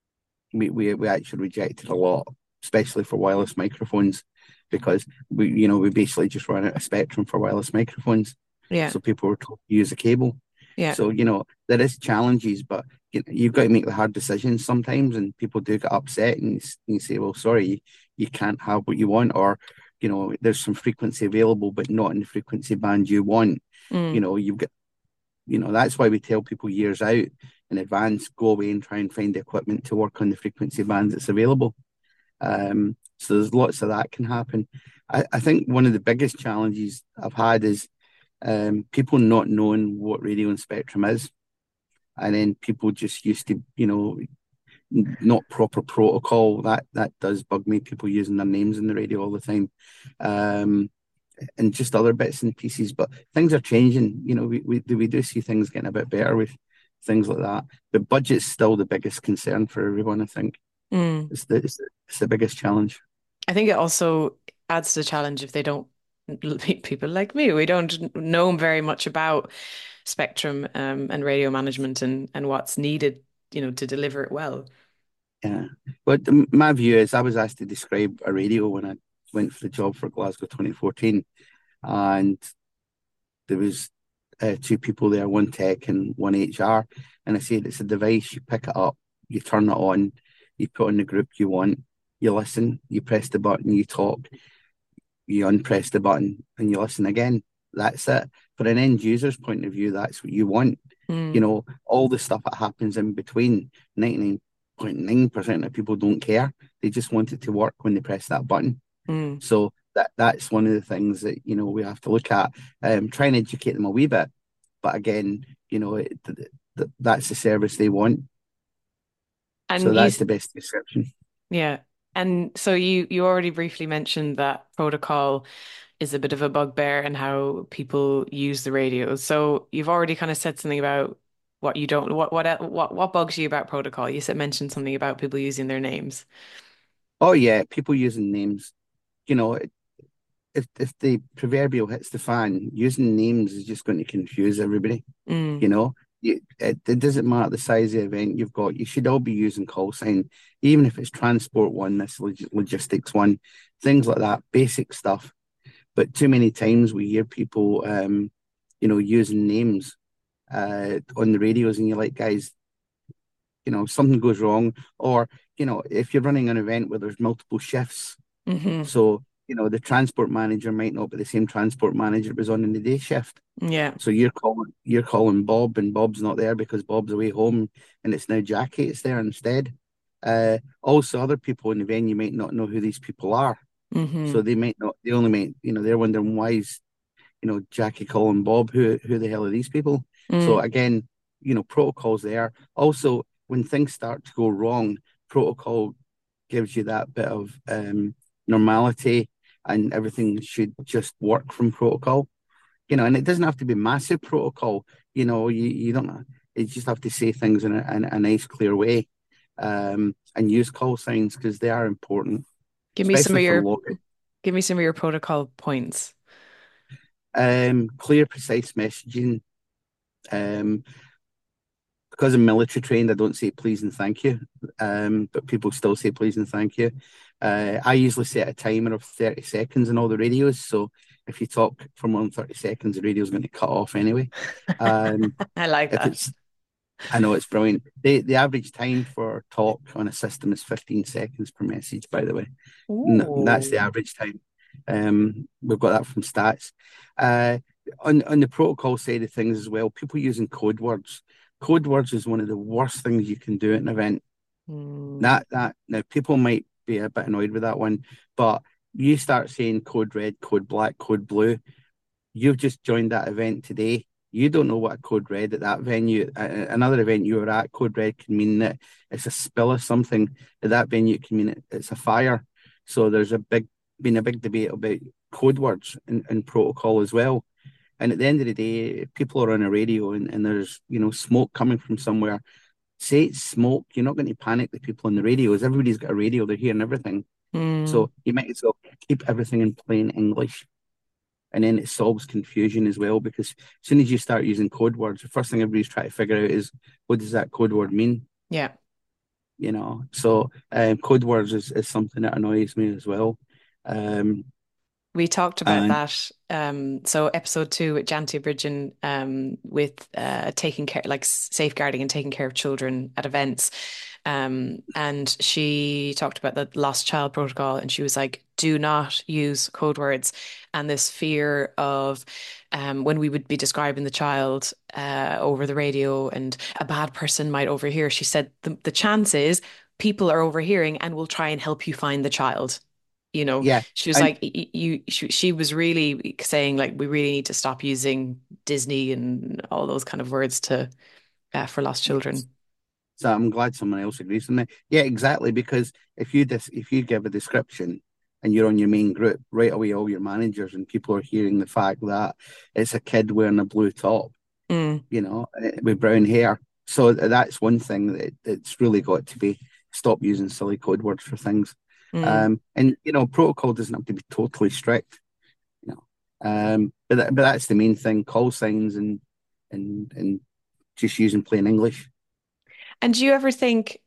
S2: We actually rejected a lot, especially for wireless microphones, because we basically just ran out of spectrum for wireless microphones.
S1: Yeah.
S2: So people were told to use a cable.
S1: Yeah.
S2: So, there is challenges, but you've got to make the hard decisions sometimes, and people do get upset, and you say, well, sorry, you can't have what you want, or, there's some frequency available, but not in the frequency band you want.
S1: Mm.
S2: You've got, that's why we tell people years out in advance, go away and try and find the equipment to work on the frequency bands that's available. So there's lots of that can happen. I think one of the biggest challenges I've had is people not knowing what radio and spectrum is, and then people just used to, not proper protocol. That does bug me. People using their names in the radio all the time, um, and just other bits and pieces. But things are changing. We do see things getting a bit better with things like that. But budget's still the biggest concern for everyone. I think
S1: Mm.
S2: it's the biggest challenge.
S1: I think it also adds to the challenge if they don't, people like me, we don't know very much about spectrum and radio management and what's needed, to deliver it well.
S2: Yeah. But my view is, I was asked to describe a radio when I went for the job for Glasgow 2014, and there was two people there, one tech and one HR, and I said it's a device. You pick it up, you turn it on, you put on the group you want, you listen, you press the button, you talk, you unpress the button, and you listen again. That's it. For an end user's point of view, that's what you want.
S1: Mm.
S2: All the stuff that happens in between, 99.9% of people don't care. They just want it to work when they press that button.
S1: Mm.
S2: So that's one of the things that, we have to look at, try and educate them a wee bit. But again, that's the service they want. So
S1: And
S2: that's the best description.
S1: yeah. And so you already briefly mentioned that protocol is a bit of a bugbear and how people use the radio. So you've already kind of said something about what you don't what bugs you about protocol. You said mentioned something about people using their names.
S2: Oh yeah, people using names. You know, if the proverbial hits the fan, using names is just going to confuse everybody.
S1: Mm.
S2: You know, it doesn't matter the size of the event you've got. You should all be using call sign, even if it's transport one, this logistics one, things like that, basic stuff. But too many times we hear people, using names on the radios, and you're like, guys, something goes wrong, or if you're running an event where there's multiple shifts,
S1: Hmm.
S2: so the transport manager might not be the same transport manager that was on in the day shift.
S1: Yeah.
S2: So you're calling Bob, and Bob's not there because Bob's away home, and it's now Jackie. It's there instead. Also, other people in the venue might not know who these people are,
S1: Hmm.
S2: so they might not. They only might, they're wondering why is Jackie calling Bob. Who the hell are these people? So
S1: Mm.
S2: again, protocols there. Also, when things start to go wrong, protocol gives you that bit of normality, and everything should just work from protocol. And it doesn't have to be massive protocol. You don't. You just have to say things in a nice, clear way, and use call signs because they are important,
S1: Give me some
S2: especially
S1: of
S2: for
S1: your
S2: log.
S1: give me some of your protocol points.
S2: Clear, precise messaging. Um, because I'm military trained, I don't say please and thank you, but people still say please and thank you. I usually set a timer of 30 seconds in all the radios. So if you talk for more than 30 seconds, the radio's going to cut off anyway. Um,
S1: I like
S2: if
S1: that.
S2: it's, I know it's brilliant. The average time for talk on a system is 15 seconds per message, by the way. That's the
S1: Ooh.
S2: average time. We've got that from stats. On the protocol side of things as well, people using code words. code words is one of the worst things you can do at an event.
S1: Mm.
S2: That now people might be a bit annoyed with that one, but you start saying code red, code black, code blue. You've just joined that event today. You don't know what a code red at that venue. Another event you were at, code red can mean that it's a spill of something. At that venue, it can mean it's a fire. So there's been a big debate about code words and protocol as well. And at the end of the day, if people are on a radio and there's smoke coming from somewhere, say it's smoke. You're not going to panic the people on the radios. Everybody's got a radio; they're hearing everything.
S1: Mm.
S2: So you might as well keep everything in plain English, and then it solves confusion as well. Because as soon as you start using code words, the first thing everybody's trying to figure out is what does that code word mean?
S1: Yeah.
S2: So code words is something that annoys me as well. Um,
S1: We talked about
S2: and
S1: that. So episode 2 with Janty Bridgen, with taking care, like safeguarding and taking care of children at events. And she talked about the lost child protocol, and she was like, do not use code words. And this fear of when we would be describing the child over the radio and a bad person might overhear, she said the chance is people are overhearing and will try and help you find the child.
S2: yeah,
S1: She was
S2: and
S1: like, she was really saying like, we really need to stop using Disney and all those kind of words to for lost children.
S2: so I'm glad someone else agrees with me. Yeah, exactly. Because if you give a description and you're on your main group, right away all your managers and people are hearing the fact that it's a kid wearing a blue top,
S1: Mm,
S2: with brown hair. So that's one thing that's really got to be stop using silly code words for things.
S1: mm.
S2: And protocol doesn't have to be totally strict, you know. But that's the main thing: call signs and just using plain English.
S1: And do you ever think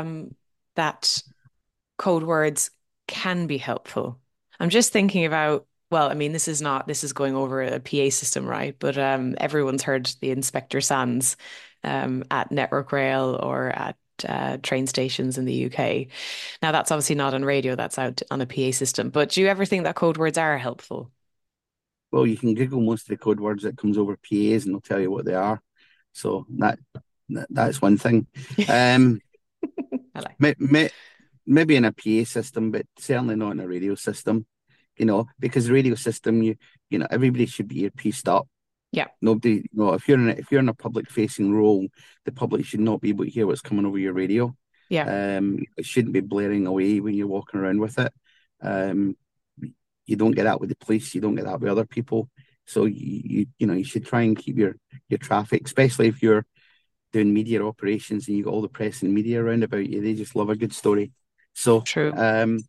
S1: that code words can be helpful? I'm just thinking about, well, I mean, this is going over a PA system, right? But everyone's heard the Inspector Sands at Network Rail or at train stations in the UK. Now, that's obviously not on radio, that's out on a PA system. But do you ever think that code words are helpful?
S2: Well, you can Google most of the code words that comes over PAs, and they'll tell you what they are. So that's one thing. Um,
S1: I like.
S2: may, may, Maybe in a PA system, but certainly not in a radio system. Because the radio system, everybody should be earpieced up.
S1: Yeah,
S2: Nobody, if you're in a public facing role, the public should not be able to hear what's coming over your radio.
S1: yeah,
S2: It shouldn't be blaring away when you're walking around with it. Um, you don't get that with the police. You don't get that with other people. So you should try and keep your traffic, especially if you're doing media operations and you got all the press and media around about you. They just love a good story. So
S1: true.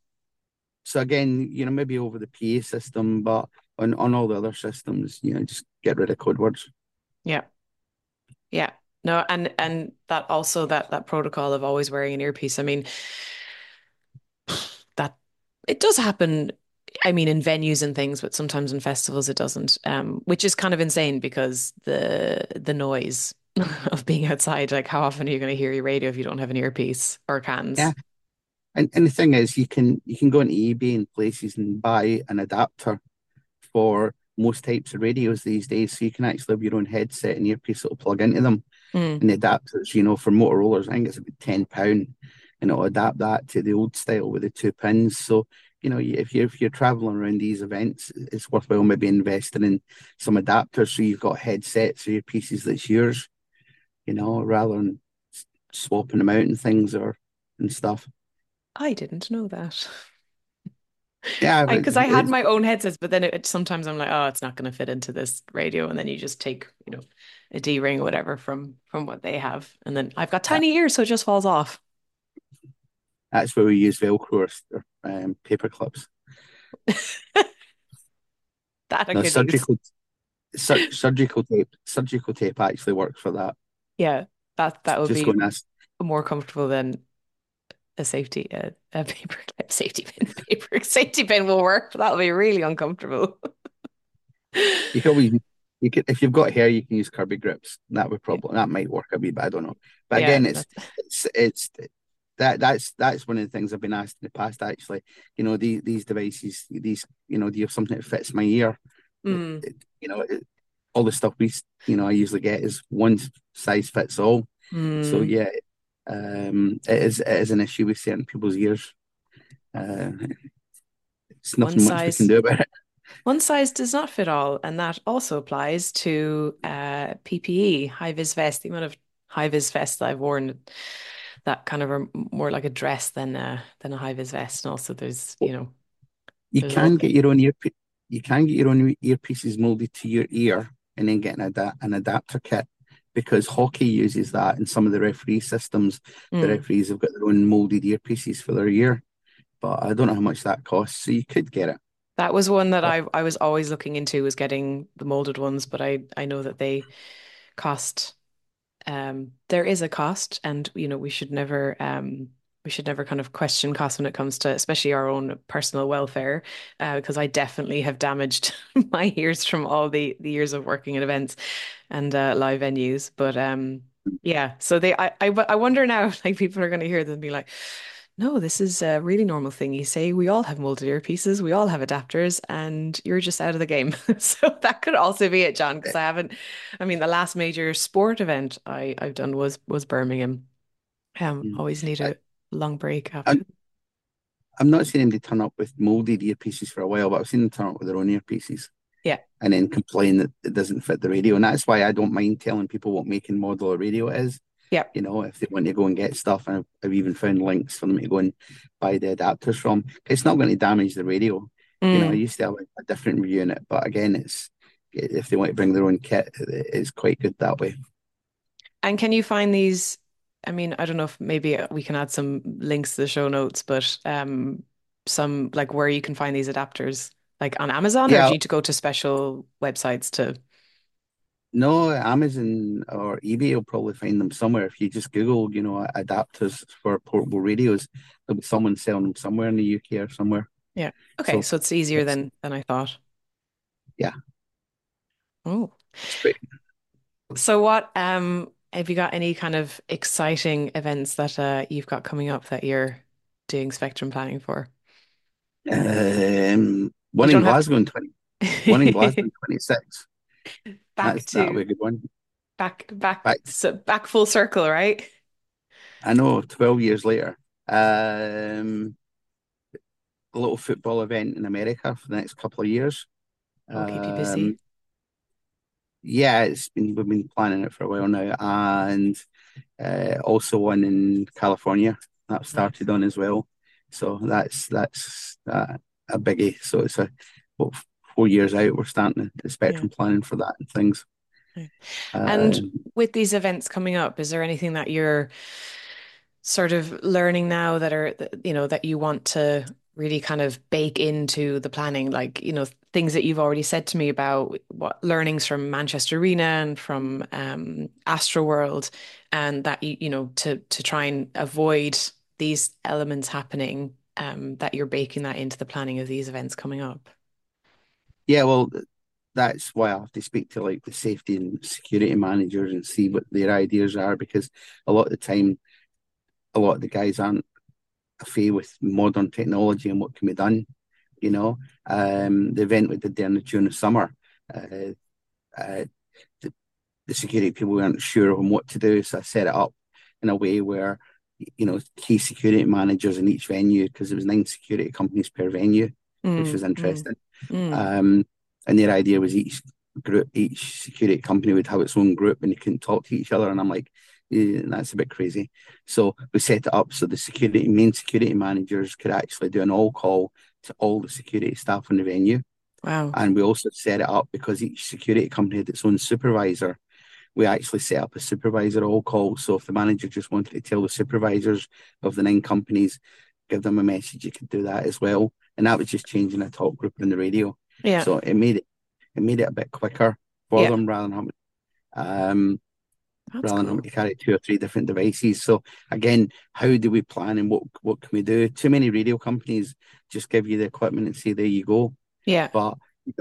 S2: so again, maybe over the PA system, but on all the other systems, just get rid of code words.
S1: Yeah, yeah. No, and that also that protocol of always wearing an earpiece. I mean, that it does happen. I mean, in venues and things, but sometimes in festivals it doesn't, which is kind of insane because the noise of being outside, like how often are you going to hear your radio if you don't have an earpiece or
S2: Yeah.
S1: cans?
S2: And the thing is, you can go on eBay and places and buy an adapter for most types of radios these days. So you can actually have your own headset and earpiece that will plug into them.
S1: Mm,
S2: And the adapters, for Motorola's, I think it's about £10, and it'll adapt that to the old style with the two pins. So, if you're traveling around these events, it's worthwhile maybe investing in some adapters so you've got headsets or earpieces that's yours, rather than swapping them out and things or and stuff.
S1: I didn't know that.
S2: Yeah,
S1: I
S2: but
S1: because I had my own headsets, but then sometimes I'm like, oh, it's not going to fit into this radio, and then you just take, a D ring or whatever from what they have, and then I've got
S2: that,
S1: tiny ears, so it just falls off.
S2: that's where we use Velcro or paper clips.
S1: That I
S2: No,
S1: could use.
S2: surgical tape actually works for that.
S1: Yeah, that would
S2: Just go
S1: be
S2: and ask.
S1: more comfortable than a paper clip safety pin. Paper safety pin will work, but that'll be really uncomfortable.
S2: You can always, you can if you've got hair, you can use Kirby grips. That might work a wee bit. I don't know. But
S1: Yeah,
S2: again,
S1: that's
S2: it's that's one of the things I've been asked in the past. Actually, these devices, do you have something that fits my ear? It,
S1: mm,
S2: it, you know, it, all the stuff I usually get is one size fits all. So
S1: Mm.
S2: yeah, it is an issue with certain people's ears. Uh, it's
S1: One
S2: nothing much we can
S1: size
S2: do about it.
S1: one size does not fit all, and that also applies to PPE, high vis vest. The amount of high vis vests that I've worn that kind of are more like a dress than a high vis vest. And also there's,
S2: You
S1: there's all
S2: can get your own you can get your own earpieces molded to your ear and then get an adapter kit because hockey uses that in some of the referee systems. The
S1: mm.
S2: referees have got their own molded earpieces for their ear, but I don't know how much that costs. So you could get it.
S1: That was one that
S2: But
S1: I was always looking into was getting the molded ones, but I know that they cost there is a cost, and we should never kind of question cost when it comes to especially our own personal welfare, because I definitely have damaged my ears from all the years of working in events and live venues. But yeah, so I wonder now, like people are going to hear this and be like, no, this is a really normal thing. You say we all have molded earpieces, we all have adapters, and you're just out of the game. So that could also be it, John, because I haven't. I mean, the last major sport event I've done was Birmingham.
S2: mm,
S1: Always need
S2: I,
S1: a long break after.
S2: I'm I'm not seeing them turn up with molded earpieces for a while, but I've seen them turn up with their own earpieces
S1: Yeah.
S2: and then complain that it doesn't fit the radio. And that's why I don't mind telling people what make and model a radio it is.
S1: Yeah.
S2: If they want to go and get stuff, and I've even found links for them to go and buy the adapters from. It's not going to damage the radio. I
S1: Mm.
S2: used to have a different view on it, but again, it's if they want to bring their own kit, it's quite good that way.
S1: And can you find these? I mean, I don't know if maybe we can add some links to the show notes, but some like where you can find these adapters, like on Amazon, or do
S2: Yeah,
S1: you need to go to special websites to?
S2: no, Amazon or eBay will probably find them somewhere. If you just Google, adapters for portable radios, there'll be someone selling them somewhere in the UK or somewhere.
S1: Yeah. Okay,
S2: So
S1: so it's easier
S2: it's
S1: than I thought.
S2: yeah,
S1: Oh.
S2: it's great.
S1: So what have you got any kind of exciting events that you've got coming up that you're doing spectrum planning for? You
S2: One in
S1: don't have
S2: Glasgow in 26.
S1: back
S2: That'll be
S1: to
S2: a good one.
S1: back
S2: Back,
S1: so back full circle, right?
S2: I know, 12 years later. Um, a little football event in America for the next couple of years.
S1: We'll keep you busy.
S2: Um, yeah, we've been planning it for a while now, and also one in California that I've
S1: Nice.
S2: started on as well. So that's a biggie. So it's what, 4 years out. We're starting the
S1: Yeah.
S2: spectrum planning for that and things.
S1: Yeah. And
S2: Um,
S1: with these events coming up, is there anything that you're sort of learning now that are, that you want to really kind of bake into the planning? Like, things that you've already said to me about what learnings from Manchester Arena and from Astro World, and that to try and avoid these elements happening, that you're baking that into the planning of these events coming up.
S2: yeah, well, that's why I have to speak to like the safety and security managers and see what their ideas are because a lot of the time, a lot of the guys aren't afraid with modern technology and what can be done. The event we did there during the summer, uh, uh, the, the security people weren't sure on what to do, so I set it up in a way where key security managers in each venue because there was 9 security companies per venue, which was
S1: Mm, mm,
S2: interesting.
S1: mm.
S2: Um, and their idea was each security company would have its own group and they couldn't talk to each other. And I'm like, that's a bit crazy. So we set it up so the main security managers could actually do an all call to all the security staff in the venue.
S1: Wow.
S2: And we also set it up because each security company had its own supervisor. We actually set up a supervisor all call. So if the manager just wanted to tell the supervisors of the 9 companies, give them a message, you could do that as well. And that was just changing a talk group on the radio.
S1: Yeah.
S2: So it made it a bit quicker for
S1: Yeah.
S2: them um,
S1: That's
S2: rather than having
S1: cool.
S2: to carry 2 or 3 different devices. So again, how do we plan and what can we do? Too many radio companies just give you the equipment and say there you go.
S1: Yeah.
S2: But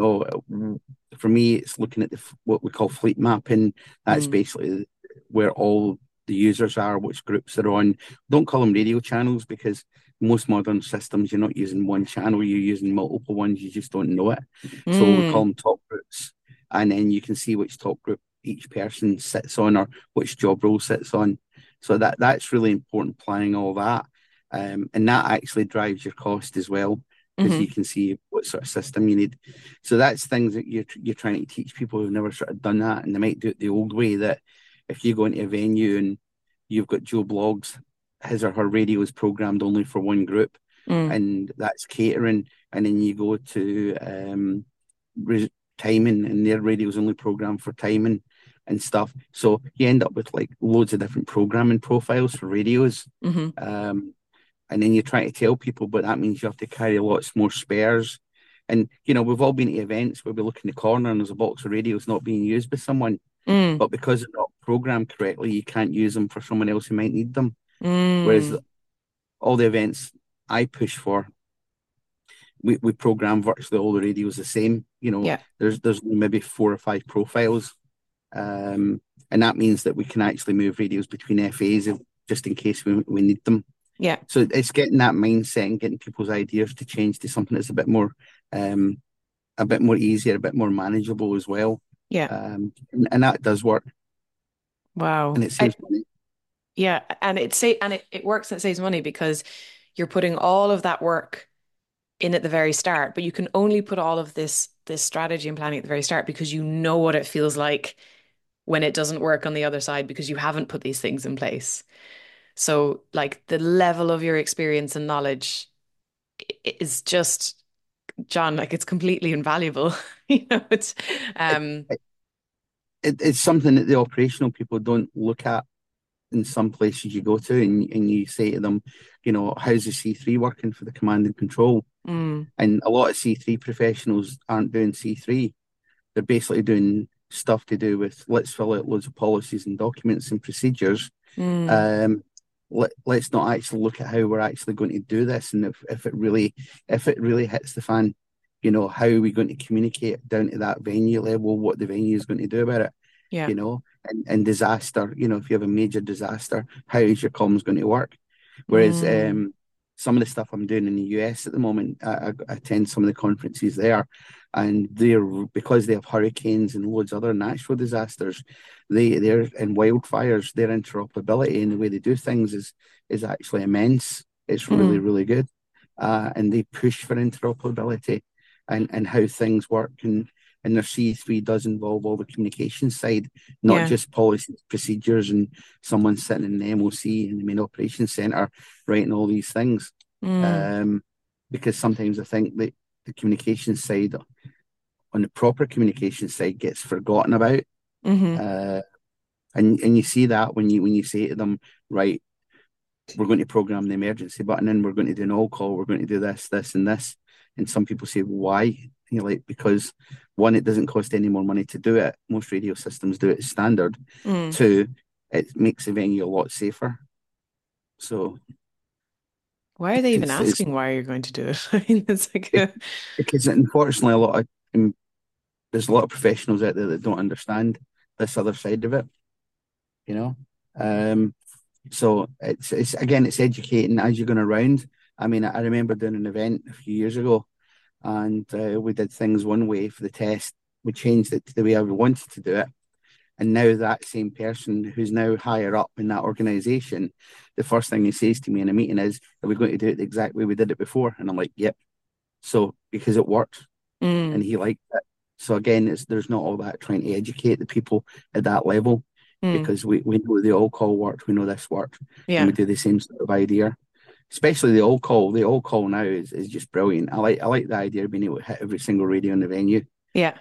S2: for me, it's looking at what we call fleet mapping. That's
S1: Mm.
S2: basically where all the users are, which groups they're on. Don't call them radio channels because most modern systems you're not using one channel, you're using multiple ones. You just don't know it. So we call
S1: Mm.
S2: them talk groups. and then you can see which top group each person sits on or which job role sits on. So that's really important, planning all that. And that actually drives your cost as well, because you
S1: Hmm.
S2: can see what sort of system you need. So that's things that you're trying to teach people who've never sort of done that, and they might do it the old way. That if you go into a venue and you've got Joe Bloggs, his or her radio is programmed only for one group,
S1: Mm.
S2: and that's catering, and then you go to timing, and their radio is only programmed for timing and stuff. So you end up with like loads of different programming profiles for radios.
S1: Hmm.
S2: Um, and then you try to tell people, but that means you have to carry lots more spares. And we've all been to events where we look in the corner and there's a box of radios not being used by someone,
S1: Mm.
S2: but because they're not programmed correctly, you can't use them for someone else who might need them. Whereas
S1: Mm.
S2: all the events I push for, we program virtually all the radios the same.
S1: Yeah.
S2: There's maybe 4 or 5 profiles, and that means that we can actually move radios between FAs just in case we need them.
S1: Yeah.
S2: So it's getting that mindset and getting people's ideas to change to something that's um, a bit more easier, a bit more manageable as well.
S1: Yeah.
S2: And that does work, and
S1: Wow.
S2: it saves money.
S1: Yeah, and it works and it saves money because you're putting all of that work in at the very start, but you can only put all of this strategy and planning at the very start because you know what it feels like when it doesn't work on the other side because you haven't put these things in place. So like the level of your experience and knowledge is just, John, like it's completely invaluable. It's
S2: It, it's something that the operational people don't look at in some places you go to, and you say to them, how's the C3 working for the command and control?
S1: mm,
S2: And a lot of C3 professionals aren't doing C3. They're basically doing stuff to do with, let's fill out loads of policies and documents and procedures.
S1: mm,
S2: Let's not actually look at how we're actually going to do this, and if it really hits the fan, how are we going to communicate down to that venue level what the venue is going to do about it?
S1: yeah.
S2: And disaster, if you have a major disaster, how is your comms going to work? Whereas
S1: Mm,
S2: some of the stuff I'm doing in the US at the moment, I attend some of the conferences there, and because they have hurricanes and loads of other natural disasters, they're in wildfires, their interoperability and the way they do things is actually immense. It's really,
S1: mm,
S2: really good. And they push for interoperability and how things work, and their C3 does involve all the communication side, not
S1: yeah.
S2: just policies, procedures, and someone sitting in the MOC in the main operations center writing all these things.
S1: Mm,
S2: Um, because sometimes I think that the communication side, on the proper communication side, gets forgotten about.
S1: hmm.
S2: Uh, and you see that when you say to them, right, we're going to program the emergency button and we're going to do an all call, we're going to do this, this, and this. And some people say, why? And you're like, because one, it doesn't cost any more money to do it. Most radio systems do it as standard.
S1: Mm.
S2: Two, it makes the venue a lot safer. So
S1: Why are they even
S2: it's
S1: asking why you're going to do it? I mean, it's like
S2: it, because unfortunately there's a lot of professionals out there that don't understand this other side of it, you know. Um, So it's again, it's educating as you're going around. I mean, I remember doing an event a few years ago, and we did things one way for the test. We changed it to the way I wanted to do it, and now that same person who's now higher up in that organisation, the first thing he says to me in a meeting is, "Are we going to do it the exact way we did it before?" And I'm like, "Yep." So because it worked, and
S1: mm,
S2: he liked it. So again, there's not all that trying to educate the people at that level,
S1: mm,
S2: because we know the all call worked, we know this worked, and we
S1: yeah,
S2: do the same sort of idea. Especially the all call. The all call now is just brilliant. I like the idea of being able to hit every single radio in the venue.
S1: yeah.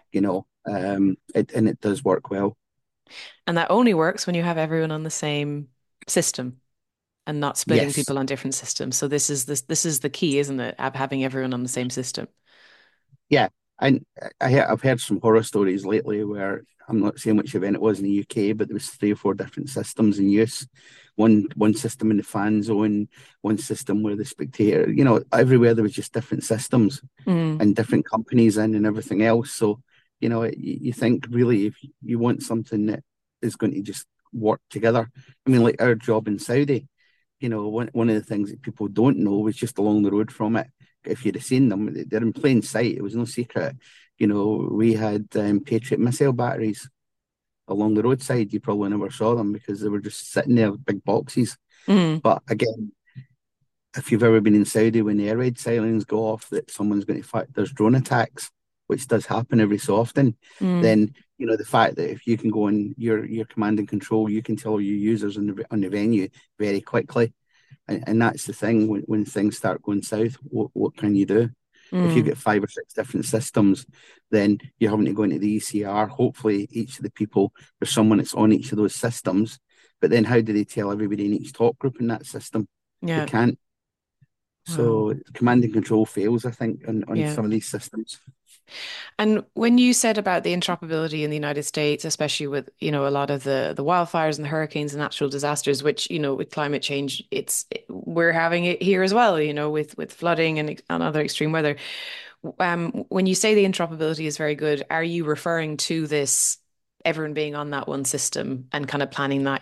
S2: And it does work well.
S1: And that only works when you have everyone on the same system and not splitting
S2: Yes,
S1: people on different systems. So this is the key, isn't it? Having everyone on the same system.
S2: yeah, and I've heard some horror stories lately where, I'm not saying which event it was in the UK, but there was 3 or 4 different systems in use. One system in the fan zone, one system where the spectator, everywhere there was just different systems
S1: Mm,
S2: and different companies in and everything else. So, you think really if you want something that is going to just work together. I mean, like our job in Saudi, one of the things that people don't know was just along the road from it, if you'd have seen them, they're in plain sight. It was no secret. We had Patriot missile batteries along the roadside. You probably never saw them because they were just sitting there, big boxes.
S1: Mm,
S2: But again, if you've ever been in Saudi, when the air raid sirens go off, that someone's going to fight, there's drone attacks, which does happen every so often.
S1: mm,
S2: Then the fact that if you can go on your command and control, you can tell your users on the venue very quickly, and that's the thing. When things start going south, what can you do? If you
S1: mm.
S2: get 5 or 6 different systems, then you're having to go into the ECR. Hopefully, each of the people, there's someone that's on each of those systems. But then, how do they tell everybody in each top group in that system? They
S1: Yeah.
S2: can't.
S1: Wow.
S2: So command and control fails, I think, on
S1: Yeah.
S2: some of these systems.
S1: And when you said about the interoperability in the United States, especially with, a lot of the wildfires and the hurricanes and natural disasters, which, with climate change, we're having it here as well, with flooding and other extreme weather. When you say the interoperability is very good, are you referring to this everyone being on that one system and kind of planning that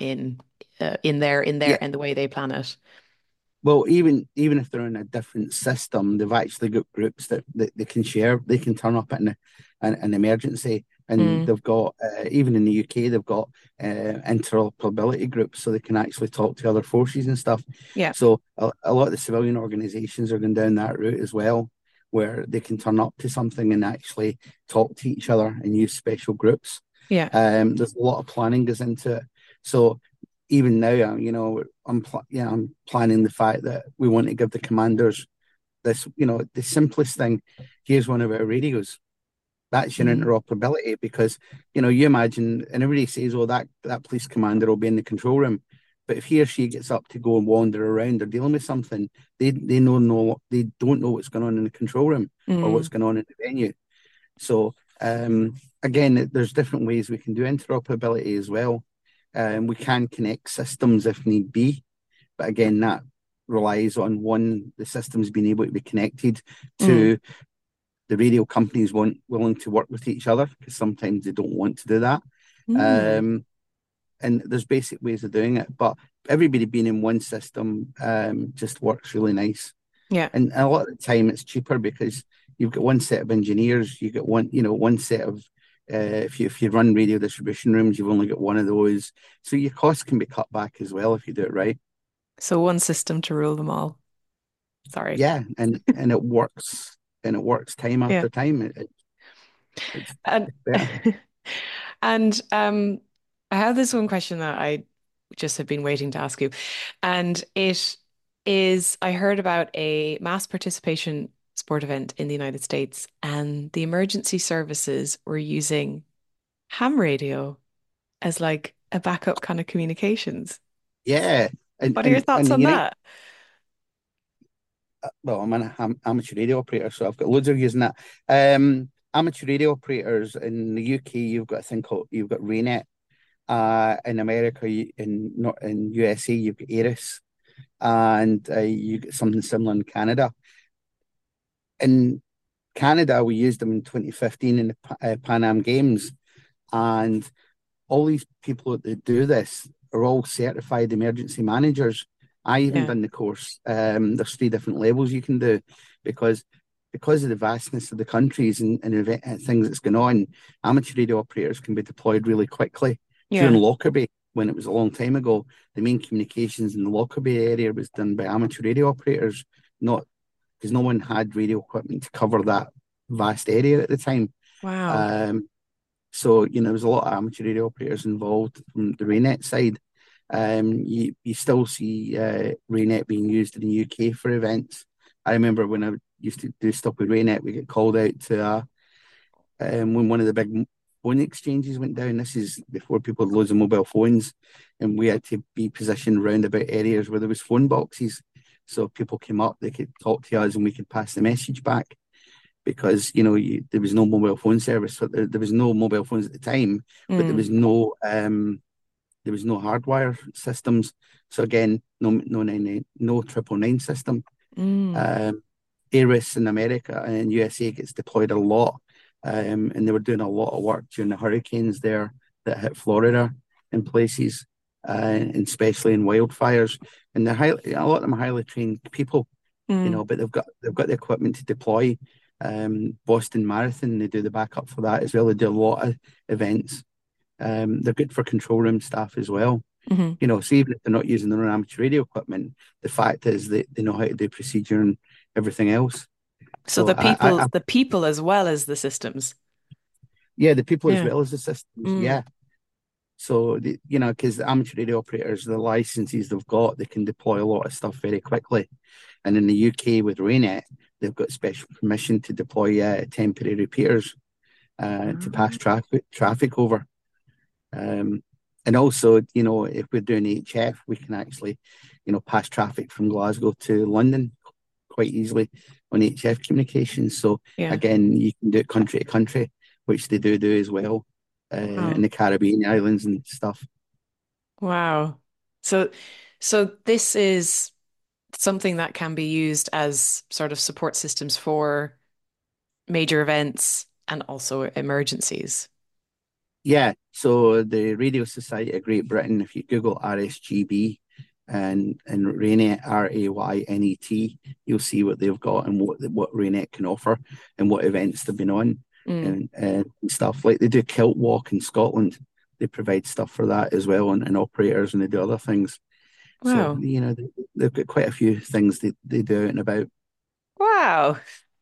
S2: Yeah.
S1: in the way they plan it?
S2: Well, even if they're in a different system, they've actually got groups that they can share. They can turn up in an emergency, and
S1: Mm,
S2: they've got even in the UK they've got interoperability groups, so they can actually talk to other forces and stuff.
S1: yeah.
S2: So a lot of the civilian organisations are going down that route as well, where they can turn up to something and actually talk to each other and use special groups.
S1: Yeah.
S2: There's a lot of planning goes into it. So even now, I'm planning the fact that we want to give the commanders this, the simplest thing. Here's one of our radios. That's your
S1: Mm,
S2: interoperability because, you imagine, and everybody says, oh, that police commander will be in the control room. But if he or she gets up to go and wander around or dealing with something, they don't know what's going on in the control room or what's
S1: mm,
S2: going on in the venue. So again, there's different ways we can do interoperability as well. We can connect systems if need be, but again, that relies on the systems being able to be connected
S1: mm,
S2: to the radio companies willing to work with each other because sometimes they don't want to do that.
S1: mm.
S2: Um, and there's basic ways of doing it, but everybody being in one system just works really nice.
S1: Yeah.
S2: And a lot of the time it's cheaper because you've got one set of engineers, you get one set of if you run radio distribution rooms, you've only got one of those. So your costs can be cut back as well if you do it right.
S1: So one system to rule them all. Sorry.
S2: Yeah, and it works time
S1: Yeah.
S2: after time. It's
S1: And
S2: better.
S1: and I have this one question that I just have been waiting to ask you. And it is I heard about a mass participation sport event in the United States, and the emergency services were using ham radio as like a backup kind of communications.
S2: Yeah, and
S1: What are your
S2: and
S1: thoughts
S2: and
S1: on
S2: you need.
S1: that?
S2: Well, I'm an amateur radio operator, so I've got loads of using that. Amateur radio operators in the UK, you've got Raynet. In America, in USA, you've got Aris, and you get something similar in Canada. In Canada, we used them in 2015 in the Pan Am Games, and all these people that do this are all certified emergency managers. I even
S1: Yeah.
S2: done the course. There's 3 different levels you can do because of the vastness of the countries and things that's going on. Amateur radio operators can be deployed really quickly. During
S1: Yeah.
S2: Lockerbie, when it was a long time ago, the main communications in the Lockerbie area was done by amateur radio operators, not because no one had radio equipment to cover that vast area at the time.
S1: Wow.
S2: Um, so, there was a lot of amateur radio operators involved from the Raynet side. You still see Raynet being used in the UK for events. I remember when I used to do stuff with Raynet, we get called out to when one of the big phone exchanges went down. This is before people had loads of mobile phones, and we had to be positioned round about areas where there was phone boxes. So if people came up, they could talk to us, and we could pass the message back because there was no mobile phone service. So there was no mobile phones at the time, but there
S1: Mm,
S2: was no hardwire systems. So again, no 99, no 999 system.
S1: mm.
S2: Um, Aris in America and USA gets deployed a lot, and they were doing a lot of work during the hurricanes there that hit Florida in places, and especially in wildfires. And a lot of them are highly trained people.
S1: Mm.
S2: But they've got the equipment to deploy. Boston Marathon, they do the backup for that as well. They do a lot of events. They're good for control room staff as well.
S1: Hmm.
S2: So even if they're not using their own amateur radio equipment, the fact is that they know how to do procedure and everything else.
S1: So
S2: So
S1: the people as well as the systems.
S2: yeah, the people as
S1: Yeah.
S2: well as the systems,
S1: Mm.
S2: yeah. So because the amateur radio operators, the licenses they've got, they can deploy a lot of stuff very quickly. And in the UK with Raynet, they've got special permission to deploy temporary repeaters to pass traffic over. Um, and also, if we're doing HF, we can actually, pass traffic from Glasgow to London quite easily on HF communications. So
S1: Yeah.
S2: again, you can do it country to country, which they do as well in
S1: Wow.
S2: the Caribbean islands and stuff.
S1: Wow. So this is something that can be used as sort of support systems for major events and also emergencies.
S2: Yeah, so the Radio Society of Great Britain, if you Google RSGB and Raynet, RAYNET, you'll see what they've got and what Raynet can offer and what events they've been on
S1: Mm.
S2: and stuff. Like they do Kilt Walk in Scotland, they provide stuff for that as well, and operators, and they do other things. So
S1: Wow.
S2: they've got quite a few things they do out and about.
S1: Wow.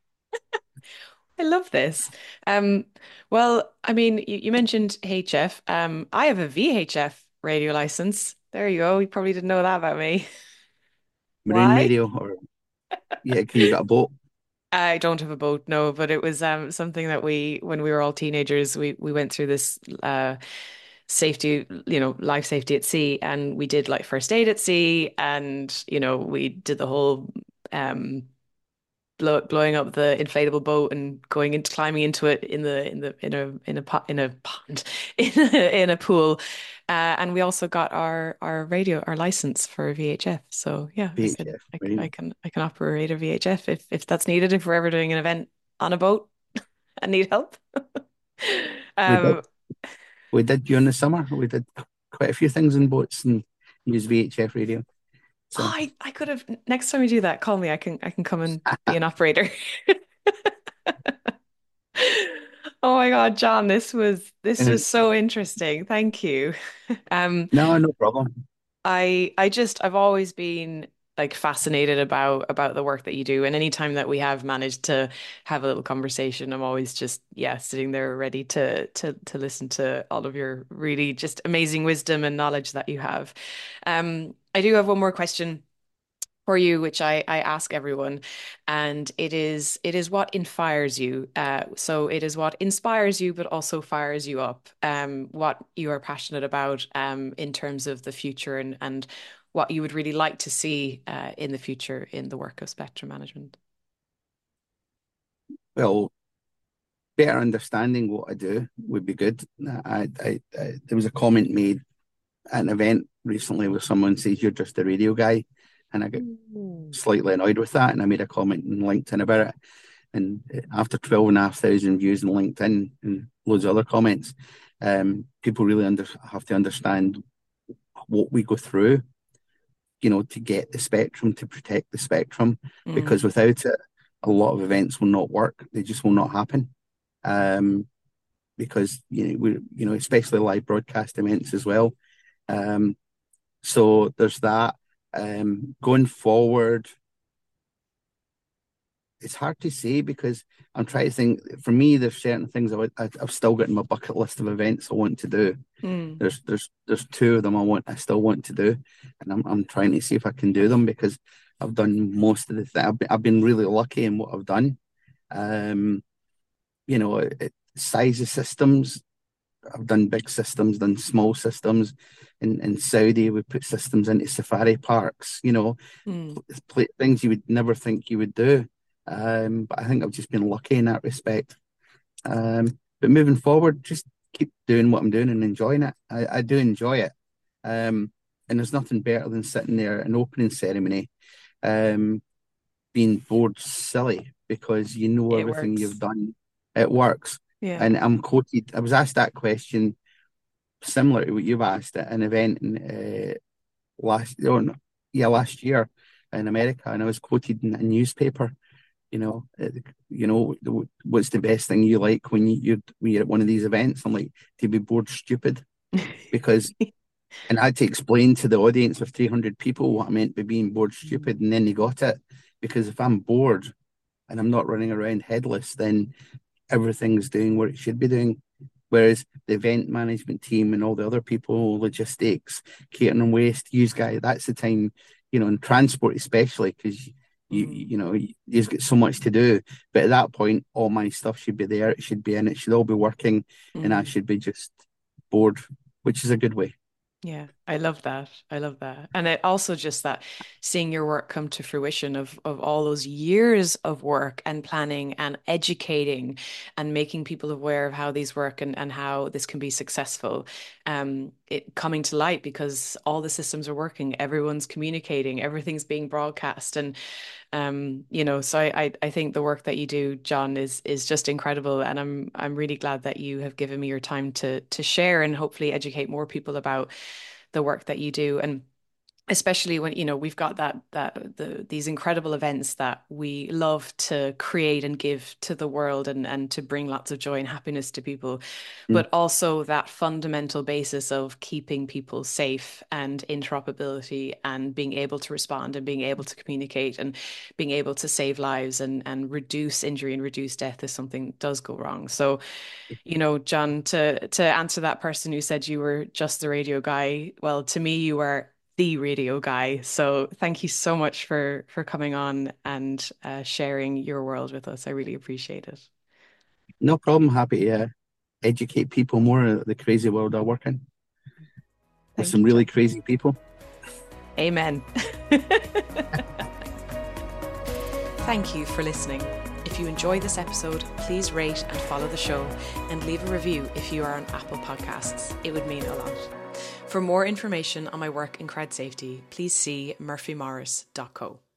S1: I love this. Um, well, I mean, you mentioned HF. I have a VHF radio license. There you go. You probably didn't know that about me.
S2: Marine
S1: Why?
S2: radio, or yeah, because you got a boat.
S1: I don't have a boat, no, but it was something that when we were all teenagers, we went through this safety, life safety at sea, and we did like first aid at sea, and we did the whole um blowing up the inflatable boat and climbing into it in a pond in a pool, and we also got our license for VHF. So yeah, I said
S2: VHF, Marine.
S1: I can operate a VHF if that's needed, if we're ever doing an event on a boat and need help.
S2: We did.
S1: Um,
S2: We did during the summer. We did quite a few things in boats and use VHF radio. So
S1: I could have next time we do that, call me. I can come and be an operator. Oh my God, John, this was so interesting. Thank you. Um,
S2: no, no problem.
S1: I've always been like fascinated about the work that you do, and anytime that we have managed to have a little conversation, I'm always just sitting there ready to listen to all of your really just amazing wisdom and knowledge that you have. I do have one more question for you, which I ask everyone, and it is what inspires you. So it is what inspires you, but also fires you up. What you are passionate about, in terms of the future and what you would really like to see in the future in the work of spectrum management.
S2: Well, better understanding what I do would be good. There was a comment made at an event recently where someone says you're just a radio guy, and I get
S1: Mm.
S2: slightly annoyed with that, and I made a comment on LinkedIn about it. And after 12,500 views on LinkedIn and loads of other comments, people really have to understand what we go through, to get the spectrum, to protect the spectrum,
S1: Mm.
S2: because without it, a lot of events will not work. They just will not happen. Um, because especially live broadcast events as well. Um, so there's that. Going forward, it's hard to say because I'm trying to think. For me, there's certain things I've still got in my bucket list of events I want to do.
S1: Mm.
S2: There's two of them I still want to do, and I'm trying to see if I can do them because I've done most of the thing. I've been really lucky in what I've done. Um, Size of systems. I've done big systems, done small systems. In Saudi, we put systems into safari parks.
S1: Mm.
S2: Things you would never think you would do. But I think I've just been lucky in that respect. But moving forward, just keep doing what I'm doing and enjoying it. I do enjoy it. And there's nothing better than sitting there at an opening ceremony, um, being bored silly because you know
S1: It
S2: everything you've
S1: works.
S2: done. It works.
S1: Yeah.
S2: And I'm quoted. I was asked that question similar to what you've asked at an event in last, oh, no, yeah, last year, in America, and I was quoted in a newspaper. What's the best thing you like when you're at one of these events? I'm like, to be bored stupid, because and I had to explain to the audience of 300 people what I meant by being bored stupid, and then they got it. Because if I'm bored and I'm not running around headless, then everything's doing what it should be doing. Whereas the event management team and all the other people, logistics, catering and waste, use guy, that's the time, and transport especially, because you've got so much to do. But at that point, all my stuff should be there. It should be in. It should all be working, and I should be just bored, which is a good way.
S1: Yeah, I love that. I love that. And it also just that seeing your work come to fruition of all those years of work and planning and educating and making people aware of how these work and how this can be successful. It coming to light because all the systems are working, everyone's communicating, everything's being broadcast. And so I think the work that you do, John, is just incredible. And I'm really glad that you have given me your time to share and hopefully educate more people about the work that you do. And especially when we've got these incredible events that we love to create and give to the world and to bring lots of joy and happiness to people,
S2: Mm.
S1: but also that fundamental basis of keeping people safe and interoperability and being able to respond and being able to communicate and being able to save lives and reduce injury and reduce death if something does go wrong. So John, to answer that person who said you were just the radio guy, well, to me, you are the radio guy. So thank you so much for coming on and sharing your world with us. I really appreciate it.
S2: No problem. Happy to educate people more of the crazy world I work in with
S1: Thank
S2: some
S1: you,
S2: really
S1: John.
S2: crazy people.
S1: Amen. Thank you for listening. If you enjoyed this episode, please rate and follow the show and leave a review if you are on Apple Podcasts. It would mean a lot. For more information on my work in crowd safety, please see murphymorris.co.